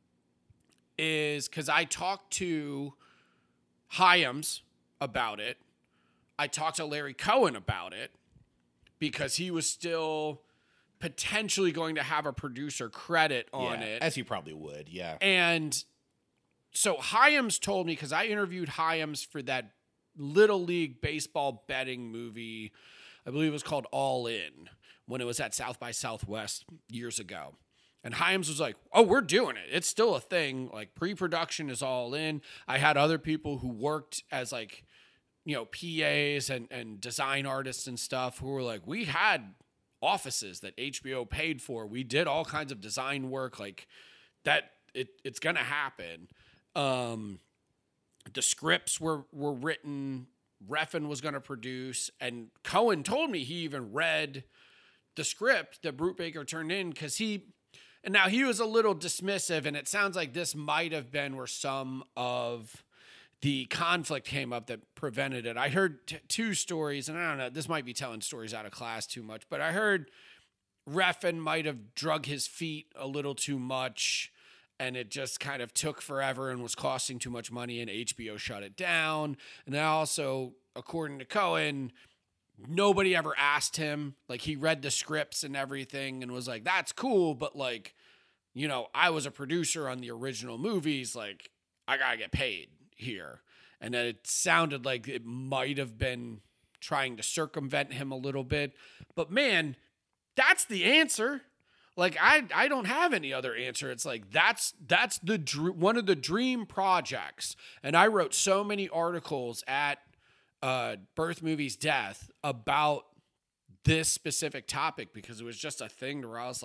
is, because I talked to Hyams about it, I talked to Larry Cohen about it, because he was still potentially going to have a producer credit on Yeah, it. as he probably would. Yeah. And so Hyams told me, because I interviewed Hyams for that Little League baseball betting movie, I believe it was called All In, when it was at South by Southwest years ago. And Hyams was like, oh, we're doing it. It's still a thing. Like, pre-production is all in. I had other people who worked as, like, you know, P As and, and design artists and stuff who were like, we had offices that H B O paid for. We did all kinds of design work, like that. It, it's going to happen. Um, the scripts were, were written. Refn was going to produce, and Cohen told me he even read the script that Brubaker turned in, because he, and now he was a little dismissive, and it sounds like this might have been where some of the conflict came up that prevented it. I heard t- two stories, and I don't know, this might be telling stories out of class too much, but I heard Refn might have drug his feet a little too much, and it just kind of took forever and was costing too much money, and H B O shut it down. And then also, according to Cohen, nobody ever asked him. Like, he read the scripts and everything and was like, that's cool, but, like, you know, I was a producer on the original movies. Like, I gotta get paid here. And then it sounded like it might have been trying to circumvent him a little bit. But man, that's the answer. Like, I I don't have any other answer. It's like, that's that's the dr- one of the dream projects. And I wrote so many articles at uh, Birth Movies Death about this specific topic, because it was just a thing where I was like,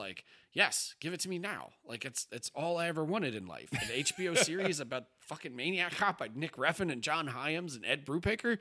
yes, give it to me now. Like it's it's all I ever wanted in life. An H B O series about fucking Maniac Cop by Nick Refn and John Hyams and Ed Brubaker.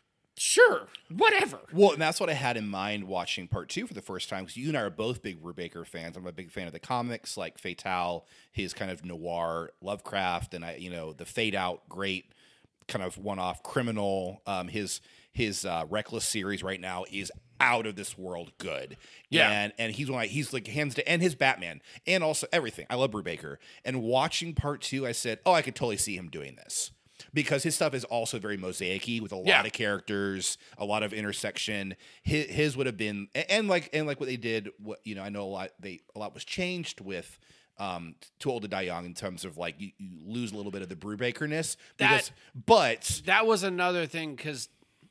Sure, whatever. Well, and that's what I had in mind watching part two for the first time, because you and I are both big Brubaker fans. I'm a big fan of the comics, like Fatale, his kind of noir Lovecraft, and I, you know, the Fade Out, great kind of one-off criminal. Um, his his uh, Reckless series right now is out of this world good. Yeah, and and he's one. He's like hands to and his Batman, and also everything. I love Brubaker. And watching part two, I said, oh, I could totally see him doing this. Because his stuff is also very mosaic-y with a lot yeah. of characters, a lot of intersection. His, his would have been, and like and like what they did. What you know, I know a lot. They a lot was changed with um, Too Old to Die Young in terms of like you, you lose a little bit of the Brubaker-ness. Because, That- but That was another thing because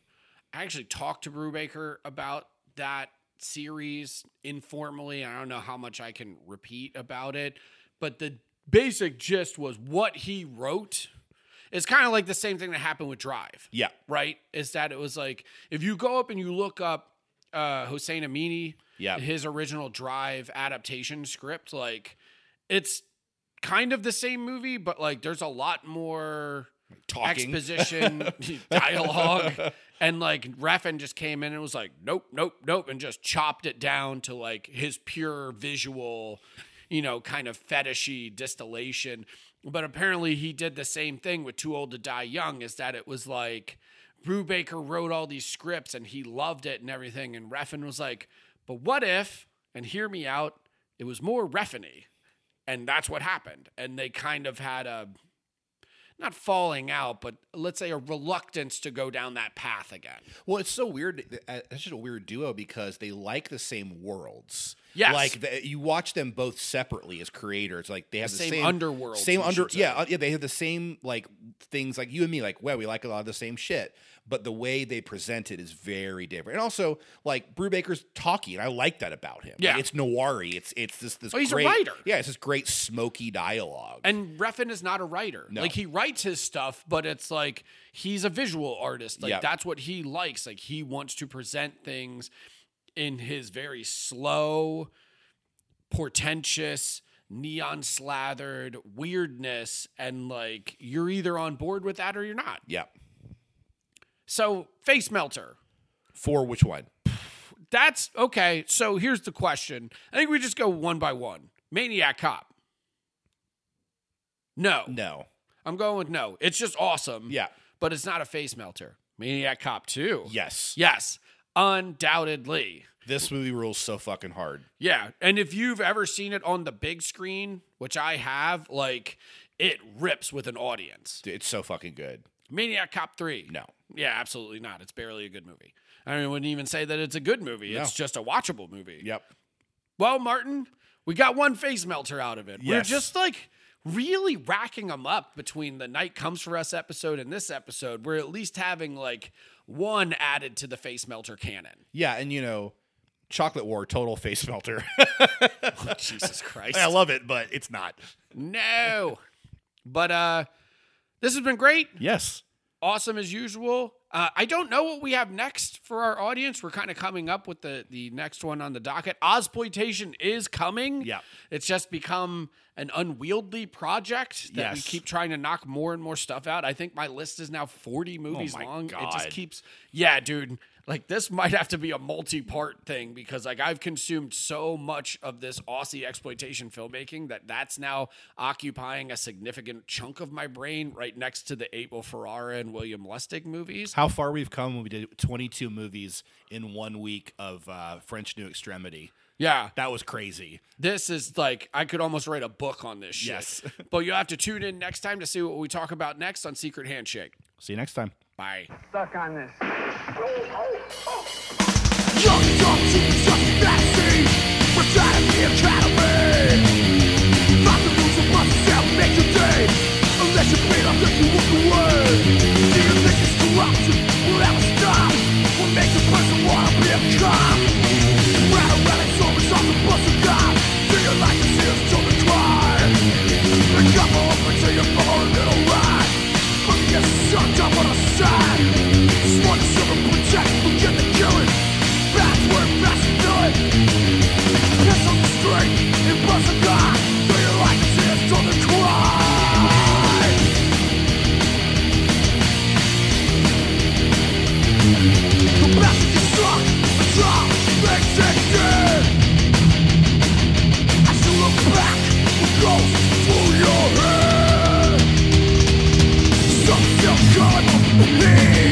I actually talked to Brubaker about that series informally. I don't know how much I can repeat about it, but the basic gist was what he wrote. It's kind of like the same thing that happened with Drive. yeah, Right? Is that it was like, if you go up and you look up uh, Hossein Amini, Yeah. his original Drive adaptation script, like, it's kind of the same movie, but, like, there's a lot more talking exposition, dialogue, and, like, Refn just came in and was like, nope, nope, nope, and just chopped it down to, like, his pure visual, you know, kind of fetishy distillation. But apparently he did the same thing with Too Old to Die Young, is that it was like Brubaker wrote all these scripts and he loved it and everything. And Refn was like, but what if, and hear me out, it was more Refn-y. And that's what happened. And they kind of had a, not falling out, but let's say a reluctance to go down that path again. Well, it's so weird. It's just a weird duo because they like the same worlds. Yes. Like the, you watch them both separately as creators. Like they have the, same same underworlds, Same we under. should say. Yeah, uh, yeah. They have the same like things. Like you and me. Like well, we like a lot of the same shit. But the way they present it is very different. And also, like Brubaker's talky, and I like that about him. Yeah. Like, it's noir-y. It's it's this this. Oh, he's a great, writer. Yeah, it's this great smoky dialogue. And Refn is not a writer. No. Like, he writes his stuff, but it's like he's a visual artist. Like, Yeah. that's what he likes. Like, he wants to present things in his very slow, portentous, neon slathered weirdness. And, like, you're either on board with that or you're not. yeah. So, Face Melter. For which one? That's okay. So, here's the question. I think we just go one by one. Maniac Cop. No. No. I'm going with no. It's just awesome. Yeah. But it's not a face melter. Maniac Cop two. Yes. Yes. Undoubtedly. This movie rules so fucking hard. Yeah. And if you've ever seen it on the big screen, which I have, like, it rips with an audience. Dude, it's so fucking good. Maniac Cop three. No. Yeah, absolutely not. It's barely a good movie. I mean, I wouldn't even say that it's a good movie. No. It's just a watchable movie. Yep. Well, Martin, we got one face melter out of it. We're Yes. just like really racking them up between the Night Comes For Us episode and this episode. We're at least having like one added to the face melter canon. Yeah, and you know, Chocolate War, total face melter. Oh, Jesus Christ. I love it, but it's not. No. But uh, this has been great. Yes. Awesome as usual. Uh, I don't know what we have next for our audience. We're kind of coming up with the, the next one on the docket. Ozploitation is coming. Yeah. It's just become an unwieldy project that we Yes. keep trying to knock more and more stuff out. I think my list is now forty movies Oh my long. It God. just keeps, yeah, dude. Like, this might have to be a multi-part thing because, like, I've consumed so much of this Aussie exploitation filmmaking that that's now occupying a significant chunk of my brain right next to the Abel Ferrara and William Lustig movies. How far we've come when we did twenty-two movies in one week of uh, French New Extremity. Yeah. That was crazy. This is like, I could almost write a book on this shit. Yes. But you'll have to tune in next time to see what we talk about next on Secret Handshake. See you next time. Bye. Stuck on this. Young, dumb, Jesus, fantasy. We're trying to be academy. Fight the rules and bust yourself, make your day. Unless you beat up, then you walk away. Do you think this corruption will ever stop? What makes a person wanna be a cop? Run around like zombies off the bus of God. Do you like to see us till the cry? And come up until you're born in a ride. But you get sucked up on a side. Sworn to serve and protect, forget the killing. That's where fast and good. Piss on the street, and bust God of hate.